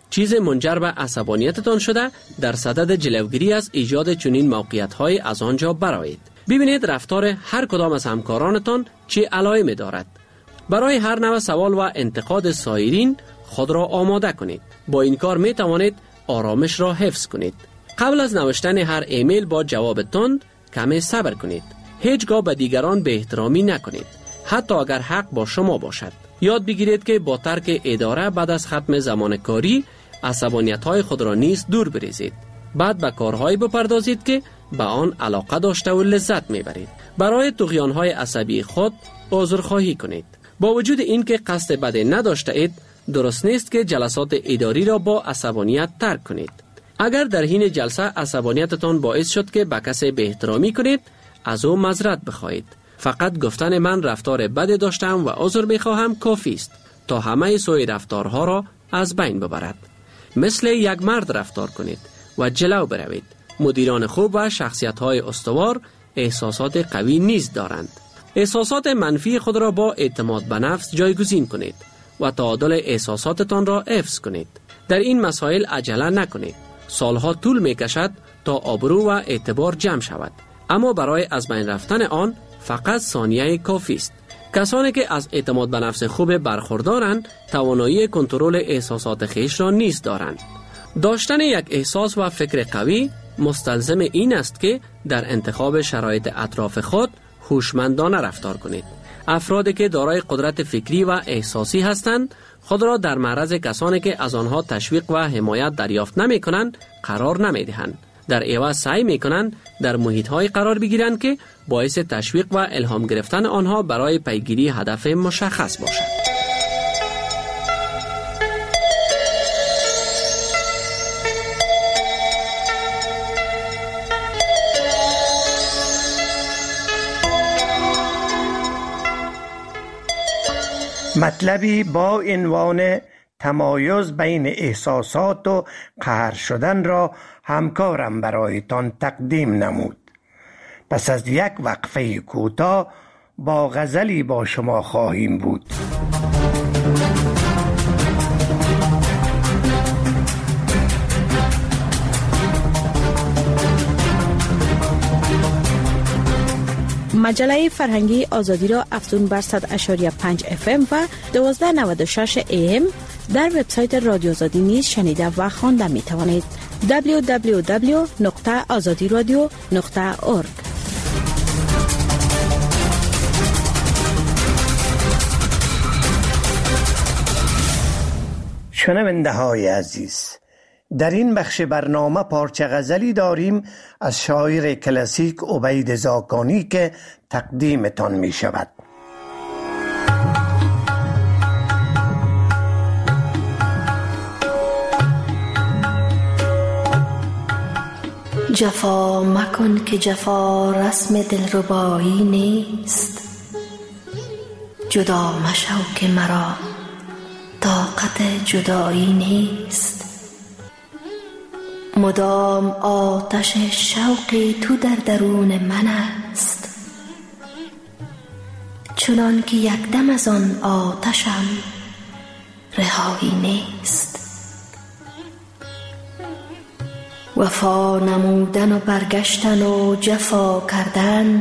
چیز منجر به عصبانیتتان شده در صدد جلوگیری از ایجاد چنین موقعیت‌های از آنجا برآیید. ببینید رفتار هر کدام از همکارانتان چه علائمی دارد. برای هر نوع سوال و انتقاد سایرین خود را آماده کنید. با این کار می توانید آرامش را حفظ کنید. قبل از نوشتن هر ایمیل با جواب تند کمی صبر کنید. هیچگاه به دیگران به احترامی نکنید، حتی اگر حق با شما باشد. یاد بگیرید که با ترک اداره بعد از ختم زمان کاری عصبانیت‌های خود را نیز دور بریزید. بعد به کارهایی بپردازید که به آن علاقه داشته و لذت میبرید. برای طغیان‌های عصبی خود عذرخواهی کنید. با وجود اینکه قصد بدی نداشته اید، درست نیست که جلسات اداری را با عصبانیت ترک کنید. اگر در حین جلسه عصبانیتتان باعث شد که به کسی به احترامی کنید، از او معذرت بخواهید. فقط گفتن من رفتار بدی داشتم و عذر میخواهم کافی است تا همه سوی رفتارها را از بین ببرد. مثل یک مرد رفتار کنید و جلو بروید. مدیران خوب و شخصیت‌های استوار احساسات قوی نیز دارند. احساسات منفی خود را با اعتماد به نفس جایگزین کنید و تعادل احساساتتان را حفظ کنید. در این مسائل عجله نکنید. سالها طول می‌کشد تا آبرو و اعتبار جمع شود، اما برای از بین رفتن آن فقط ثانیه کافی است. کسانی که از اعتماد به نفس خوب برخوردارند توانایی کنترل احساسات خیش را نیز دارند. داشتن یک احساس و فکر قوی مستلزم این است که در انتخاب شرایط اطراف خود هوشمندانه رفتار کنید. افرادی که دارای قدرت فکری و احساسی هستند خود را در معرض کسانی که از آنها تشویق و حمایت دریافت نمی کنند قرار نمی دهند. در عوض سعی می کنند در محیط های قرار بگیرند که باعث تشویق و الهام گرفتن آنها برای پیگیری هدف مشخص باشد. مطلبی با عنوان تمایز بین احساسات و قهر شدن را همکارم برایتان تقدیم نمود. پس از یک وقفه کوتاه با غزلی با شما خواهیم بود. مجله فرهنگی آزادی را افزون بر صد اشاری پنج اف ام و دوازده نود و شش ای ام در وبسایت رادیو آزادی نیز شنیده و خوانده می توانید. دبلیو دبلیو دبلیو نقطه آزادی رادیو نقطه اورگ. شنونده های عزیز، در این بخش برنامه پارچه غزلی داریم از شاعر کلاسیک عبید زاکانی که تقدیمتان می شود. جفا مکن که جفا رسم دلربایی نیست، جدا مشو که مرا طاقت جدایی نیست. مدام آتش شوقی تو در درون من است، چنان که یک دم از آن آتشم رهایی نیست. وفا نمودن و برگشتن و جفا کردن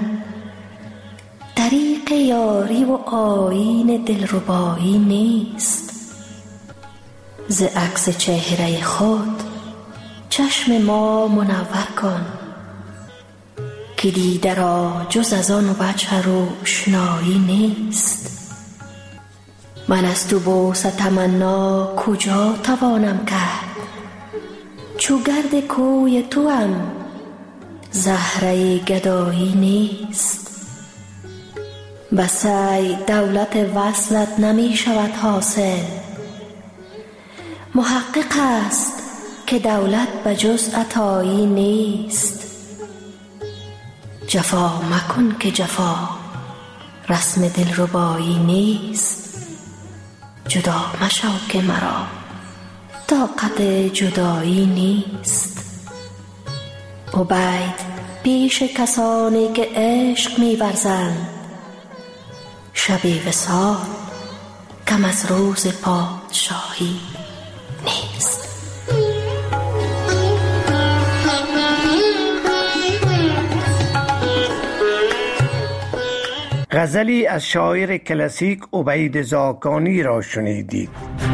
طریق یاری و آیین دلربایی نیست. ز عکس چهره خود چشم ما منور کن که دیده را جز از آن وجه روشنایی نیست. من از تو بوسه تمنا کجا توانم کرد، چو گرد کوی تو هم زهره گدایی نیست. بسای دولت وصلت نمی شود حاصل، محقق است که دولت بجز عطایی نیست. جفا مکن که جفا رسم دلربایی نیست، جدا مشو که مرا طاقت جدایی نیست. عبید پیش کسانی که عشق می‌ورزند، شب وصال کم از روز پادشاهی نیست. غزلی از شاعر کلاسیک عبید زاکانی را شنیدید.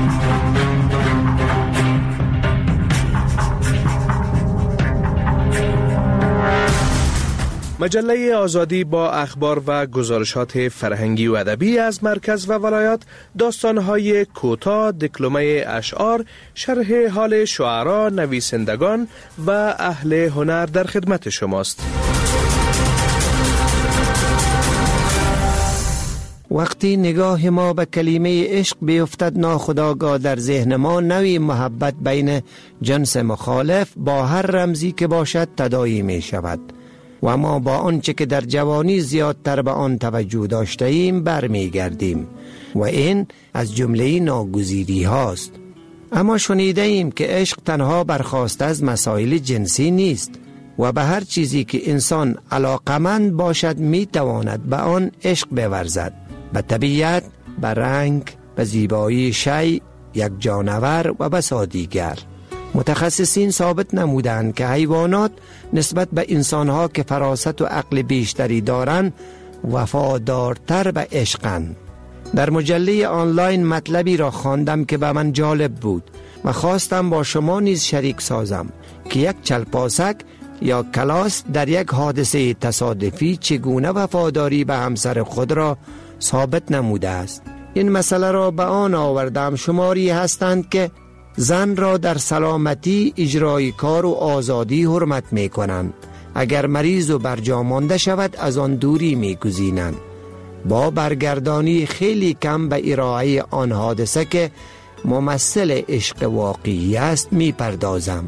مجله آزادی با اخبار و گزارشات فرهنگی و ادبی از مرکز و ولایات، داستان‌های کوتاه، دکلمه اشعار، شرح حال شعرا، نویسندگان و اهل هنر در خدمت شماست. وقتی نگاه ما به کلمه عشق بیفتد، ناخودآگاه در ذهن ما نوعی محبت بین جنس مخالف با هر رمزی که باشد تداعی می شود و ما با آنچه که در جوانی زیادتر به آن توجه داشته ایم برمی گردیم و این از جمله ناگزیری هاست. اما شنیده ایم که عشق تنها برخاسته از مسائل جنسی نیست و به هر چیزی که انسان علاقمند باشد می تواند به آن عشق بورزد، به طبیعت، به رنگ، به زیبایی شیء، یک جانور و بسا دیگر. متخصصین ثابت نمودند که حیوانات نسبت به انسانها که فراست و عقل بیشتری دارند وفادارتر به عشقند. در مجله آنلاین مطلبی را خواندم که به من جالب بود و خواستم با شما نیز شریک سازم که یک چلپاسک یا کلاس در یک حادثه تصادفی چگونه وفاداری به همسر خود را ثابت نموده است. این مسئله را به آن آوردم شماری هستند که زن را در سلامتی، اجرای کار و آزادی حرمت می کنند. اگر مریض و برجا مانده شود از آن دوری می گزینند. با برگردانی خیلی کم به ارائه آن حادثه که ممثل عشق واقعی است می پردازم.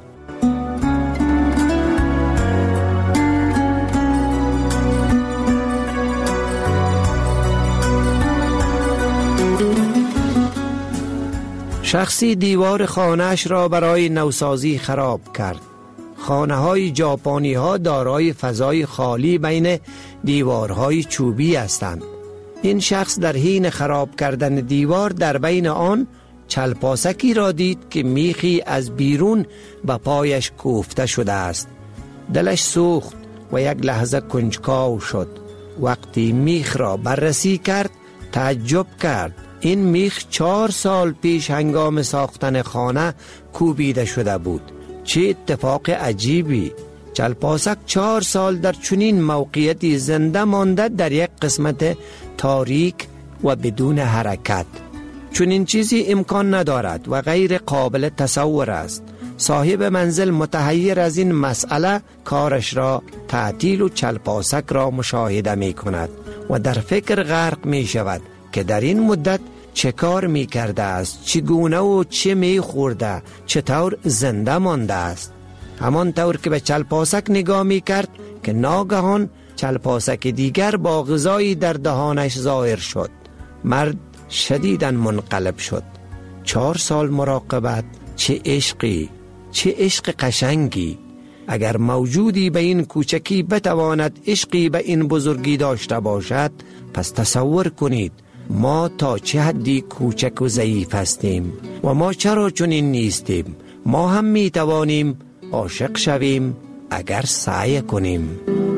شخصی دیوار خانه‌اش را برای نوسازی خراب کرد. خانه های ژاپنی ها دارای فضای خالی بین دیوارهای چوبی هستند. این شخص در حین خراب کردن دیوار در بین آن چلپاسکی را دید که میخی از بیرون به پایش کوفته شده است. دلش سوخت و یک لحظه کنجکاو شد. وقتی میخ را بررسی کرد تعجب کرد. این میخ چهار سال پیش هنگام ساختن خانه کوبیده شده بود. چه اتفاق عجیبی! چلپاسک چهار سال در چنین موقعیتی زنده مانده در یک قسمت تاریک و بدون حرکت. چنین چیزی امکان ندارد و غیر قابل تصور است. صاحب منزل متحیر از این مسئله کارش را تعطیل و چلپاسک را مشاهده می کند و در فکر غرق می شود که در این مدت چه کار می کرده است، چگونه و چه می خورده، چطور زنده مانده است. همان طور که به چلپاسک نگاه می کرد که ناگهان چلپاسک دیگر با غذایی در دهانش ظاهر شد. مرد شدیداً منقلب شد. چهار سال مراقبت، چه عشقی، چه عشق قشنگی. اگر موجودی به این کوچکی بتواند عشقی به این بزرگی داشته باشد، پس تصور کنید ما تا چه حدی کوچک و ضعیف هستیم و ما چرا چنین نیستیم. ما هم می توانیم عاشق شویم اگر سعی کنیم.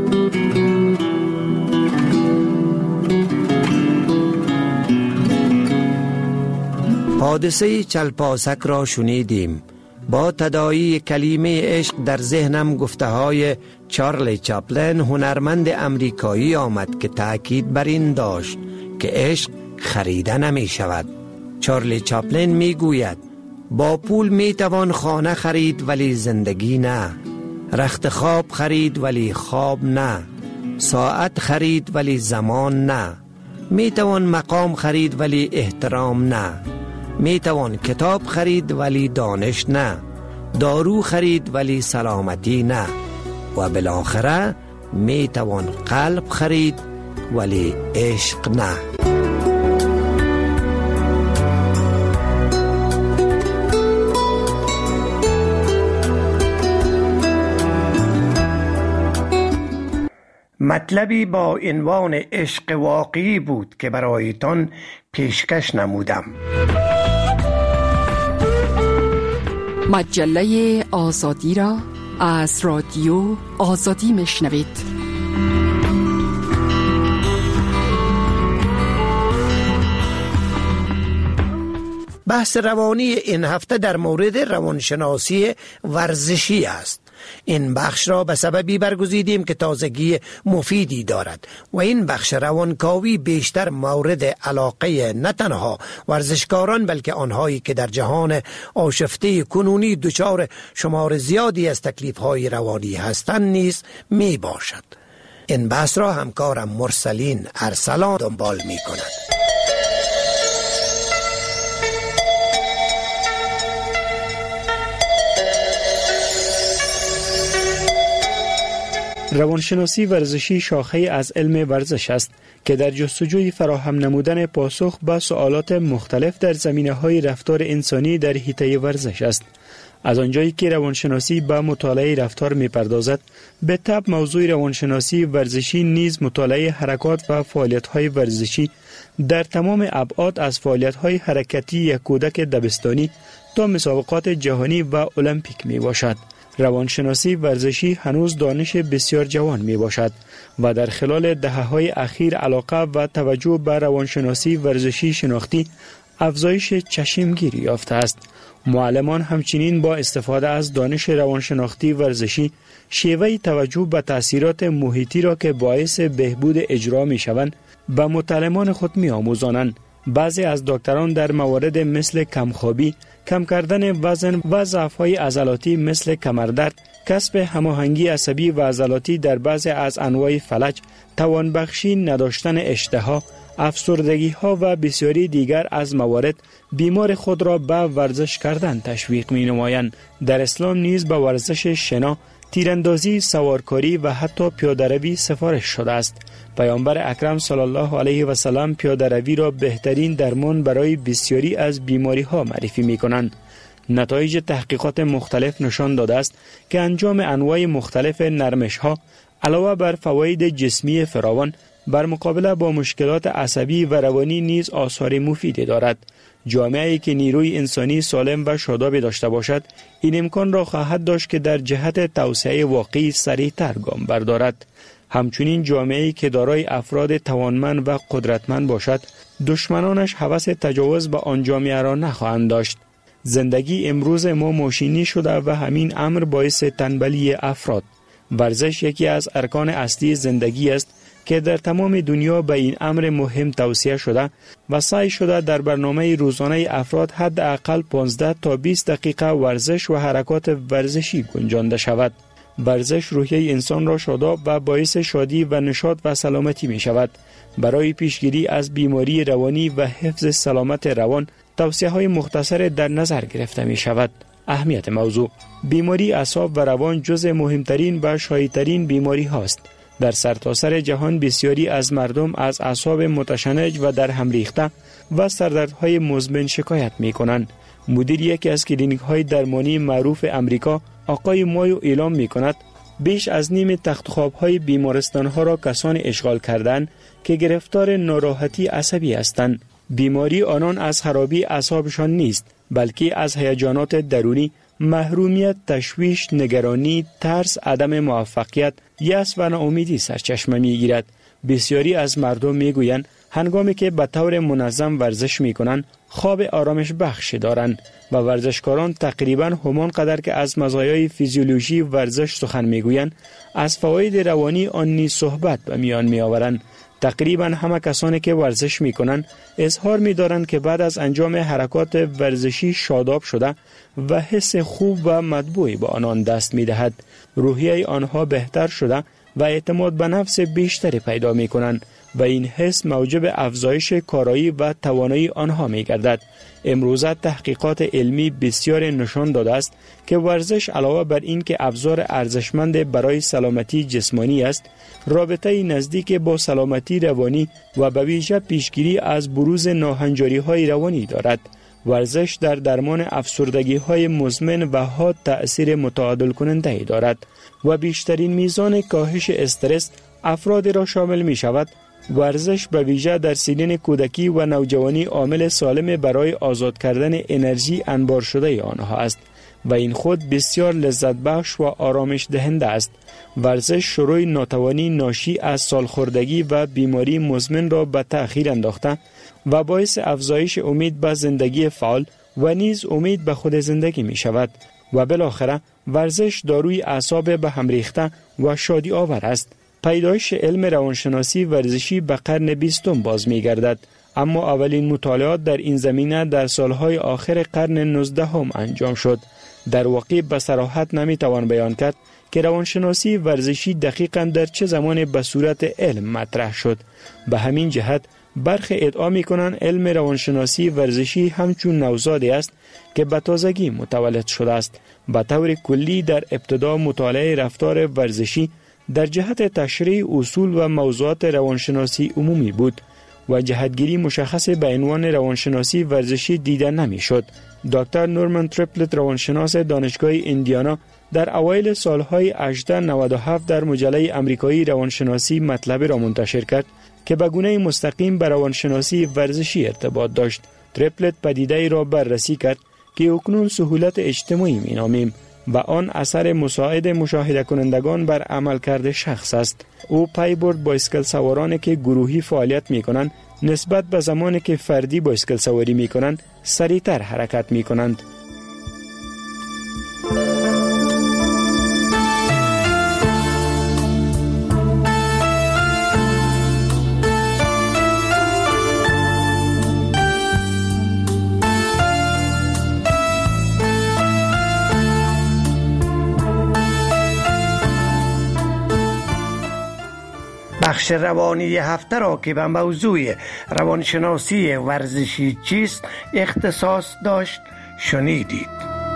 حادثه چلپاسک را شنیدیم. با تداعی کلمه عشق در ذهنم گفته های چارلی چاپلین هنرمند امریکایی آمد که تأکید بر این داشت که عشق خریده نمی شود. چارلی چاپلین می گوید با پول می توان خانه خرید ولی زندگی نه، رخت خواب خرید ولی خواب نه، ساعت خرید ولی زمان نه، می توان مقام خرید ولی احترام نه، می توان کتاب خرید ولی دانش نه، دارو خرید ولی سلامتی نه و بالاخره می توان قلب خرید ولی عشق نه. مطلبی با عنوان عشق واقعی بود که برایتان پیشکش نمودم. مجله آزادی را از رادیو آزادی میشنوید. بحث روانی این هفته در مورد روانشناسی ورزشی است. این بخش را به سببی برگزیدیم که تازگی مفیدی دارد و این بخش روانکاوی بیشتر مورد علاقه نه تنها ورزشکاران بلکه آنهایی که در جهان آشفته کنونی دچار شمار زیادی از تکلیف‌های روانی هستند نیز می باشد. این بحث را همکارم مرسلین ارسلان دنبال می کند. روانشناسی ورزشی شاخه از علم ورزش است که در جستجوی فراهم نمودن پاسخ به سوالات مختلف در زمینه‌های رفتار انسانی در حیطه ورزش است. از آنجایی که روانشناسی به مطالعه رفتار می‌پردازد، به طب موضوع روانشناسی ورزشی نیز مطالعه حرکات و فعالیت‌های ورزشی در تمام ابعاد از فعالیت‌های حرکتی یک کودک دبستانی تا مسابقات جهانی و المپیک میباشد. روانشناسی ورزشی هنوز دانش بسیار جوان می باشد و در خلال دهه‌های اخیر علاقه و توجه به روانشناسی ورزشی شناختی افزایش چشمگیری یافته است. معلمان همچنین با استفاده از دانش روانشناختی ورزشی شیوه توجه به تأثیرات محیطی را که باعث بهبود اجرا می شوند به متعلمان خود می آموزانند. بعضی از دکتران در موارد مثل کمخوابی، کم کردن وزن و ضعف‌های عضلاتی مثل کمردرد، کسب هماهنگی عصبی و عضلاتی در بعضی از انواع فلج، توانبخشی نداشتن اشتها، افسردگی‌ها و بسیاری دیگر از موارد بیمار خود را به ورزش کردن تشویق می‌نمایند. در اسلام نیز به ورزش شنا، تیراندازی، سوارکاری و حتی پیاده‌روی سفارش شده است. پیامبر اکرم صلی الله علیه و سلم پیاده‌روی را بهترین درمان برای بسیاری از بیماری‌ها معرفی می‌کنند. نتایج تحقیقات مختلف نشان داده است که انجام انواع مختلف نرمش‌ها علاوه بر فواید جسمی فراوان بر مقابله با مشکلات عصبی و روانی نیز آثار مفیدی دارد. جامعه‌ای که نیروی انسانی سالم و شاداب داشته باشد، این امکان را خواهد داشت که در جهت توسعه واقعی سریع‌تر گام بردارد. همچنین جامعه‌ای که دارای افراد توانمند و قدرتمند باشد، دشمنانش هوس تجاوز به آن جامعه را نخواهند داشت. زندگی امروز ما ماشینی شده و همین امر باعث تنبلی افراد. ورزش یکی از ارکان اصلی زندگی است که در تمام دنیا به این امر مهم توصیه شده و سعی شده در برنامه روزانه افراد حداقل پانزده تا بیست دقیقه ورزش و حرکات ورزشی گنجانده شود. ورزش روحیه انسان را شاداب و باعث شادی و نشاط و سلامتی می شود. برای پیشگیری از بیماری روانی و حفظ سلامت روان، توصیه های مختصر در نظر گرفته می شود. اهمیت موضوع: بیماری اعصاب و روان جزء مهمترین و شایع‌ترین بیماری هاست. در سرتاسر جهان بسیاری از مردم از اعصاب متشنج و در هم ریخته و سردردهای مزمن شکایت می کنند. مدیر یکی از کلینیک های درمانی معروف امریکا، آقای مایو، اعلام می کند بیش از نیم تخت خواب های بیمارستان ها را کسانی اشغال کردند که گرفتار ناراحتی عصبی هستند. بیماری آنان از خرابی اعصابشان نیست، بلکه از هیجانات درونی، محرومیت، تشویش، نگرانی، ترس، عدم موفقیت، یأس و ناامیدی سرچشمه میگیرد. بسیاری از مردم میگویند هنگامی که به طور منظم ورزش میکنند خواب آرامش بخش دارند و ورزشکاران تقریبا همان قدر که از مزایای فیزیولوژی ورزش سخن میگویند، از فواید روانی آن نیز صحبت به میان میآورند. تقریبا همه کسانی که ورزش میکنند اظهار می‌دارند که بعد از انجام حرکات ورزشی شاداب شده و حس خوب و مطبوعی به آنان دست می‌دهد. روحیه آنها بهتر شده و اعتماد به نفس بیشتری پیدا می‌کنند و این حس موجب افزایش کارایی و توانایی آنها می‌گردد. امروزه تحقیقات علمی بسیار نشان داده است که ورزش علاوه بر این که ابزار ارزشمند برای سلامتی جسمانی است، رابطه نزدیک با سلامتی روانی و به ویژه پیشگیری از بروز ناهنجاری‌های روانی دارد. ورزش در درمان افسردگی‌های مزمن و حاد تأثیر متعادل کننده دارد و بیشترین میزان کاهش استرس افراد را شامل می شود. ورزش به ویژه در سنین کودکی و نوجوانی عامل سالم برای آزاد کردن انرژی انبار شده آنها است و این خود بسیار لذت بخش و آرامش دهنده است. ورزش شروع ناتوانی ناشی از سالخوردگی و بیماری مزمن را به تأخیر انداخته و باعث افزایش امید به زندگی فعال و نیز امید به خود زندگی می شود و بالاخره ورزش داروی اعصاب به هم ریخته و شادی آور است. پیدایش علم روانشناسی ورزشی به قرن بیستم باز می گردد، اما اولین مطالعات در این زمینه در سالهای آخر قرن نوزدهم انجام شد. در واقع به صراحت نمی توان بیان کرد که روانشناسی ورزشی دقیقاً در چه زمان به صورت علم مطرح شد. به همین جهت برخی ادعا می کنند علم روانشناسی ورزشی همچون نوزادی است که به تازگی متولد شده است. به طور کلی در ابتدا مطالعه رفتار ورزشی در جهت تشریح اصول و موضوعات روانشناسی عمومی بود و جهتگیری مشخص به عنوان روانشناسی ورزشی دیده نمی شد. دکتر نورمن تریپلت روانشناس دانشگاه ایندیانا در اوایل سالهای هجده نود و هفت در مجله امریکایی روانشناسی مطلب را منتشر کرد که به گونه مستقیم به روانشناسی ورزشی ارتباط داشت. تریپلت پدیده‌ای را بررسی کرد که اکنون سهولت اجتماعی می نامیم و آن اثر مساعد مشاهده کنندگان بر عملکرد شخص است. او پی برد بایسکل سوارانی که گروهی فعالیت می کنند نسبت به زمانی که فردی بایسکل سواری می کنند سریعتر حرکت می کنند. بخش روانی هفته را که به موضوع روانشناسی ورزشی چیست اختصاص داشت شنیدید.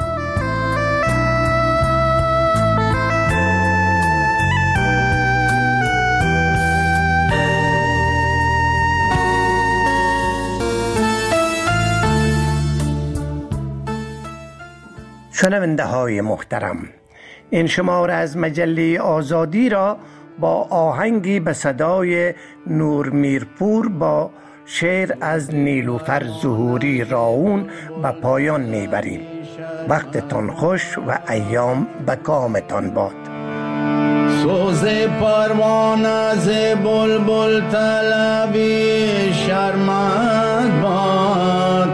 شنونده های محترم، این شماره از مجله آزادی را با آهنگی به صدای نور میرپور با شعر از نیلوفر ظهوری راون به پایان میبریم. وقتتان خوش و ایام به کامتان باد. سوز پروانه از بلبل طلبی شرمت باد،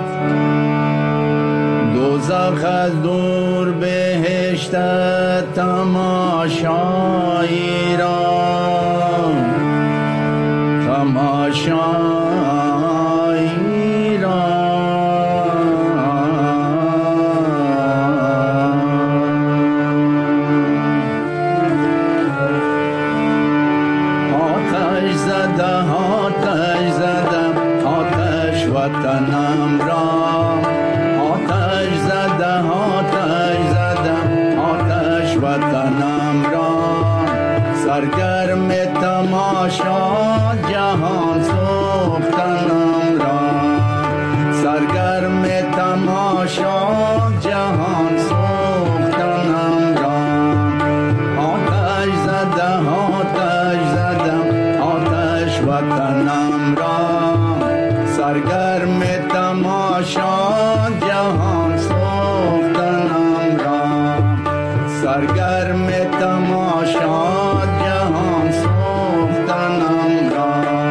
دوزخ از دور بهشت تماشایی را تماشایی را آتش زده آتش زده آتش وطنم را، آتش زده آتش زده آتش وطنم را، سرگرم تماشا جهان سوختنم را، سرگرم تماشا جهان سوختنم را، آتش زده آتش زده آتش وطنم را، سرگرم تماشا جهان سوختنم را، سرگرم تماشا جهان سوختنم را.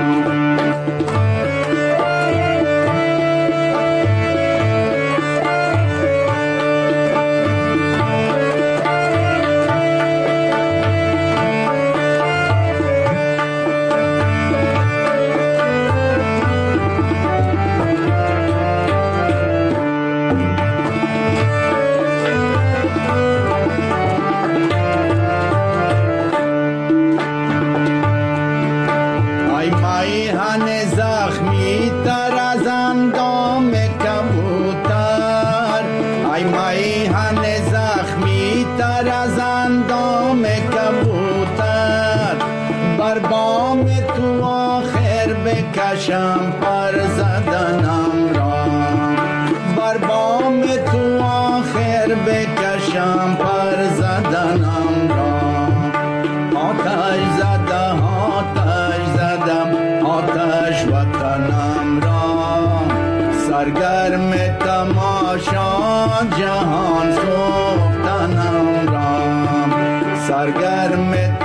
بکشم پر زدنم را، بر بام تو آخر بکشم پر زدنم را، آتش زدم آتش زدم آتش وطنم را، سرگرم تماشا جهان سوختنم را، سرگرم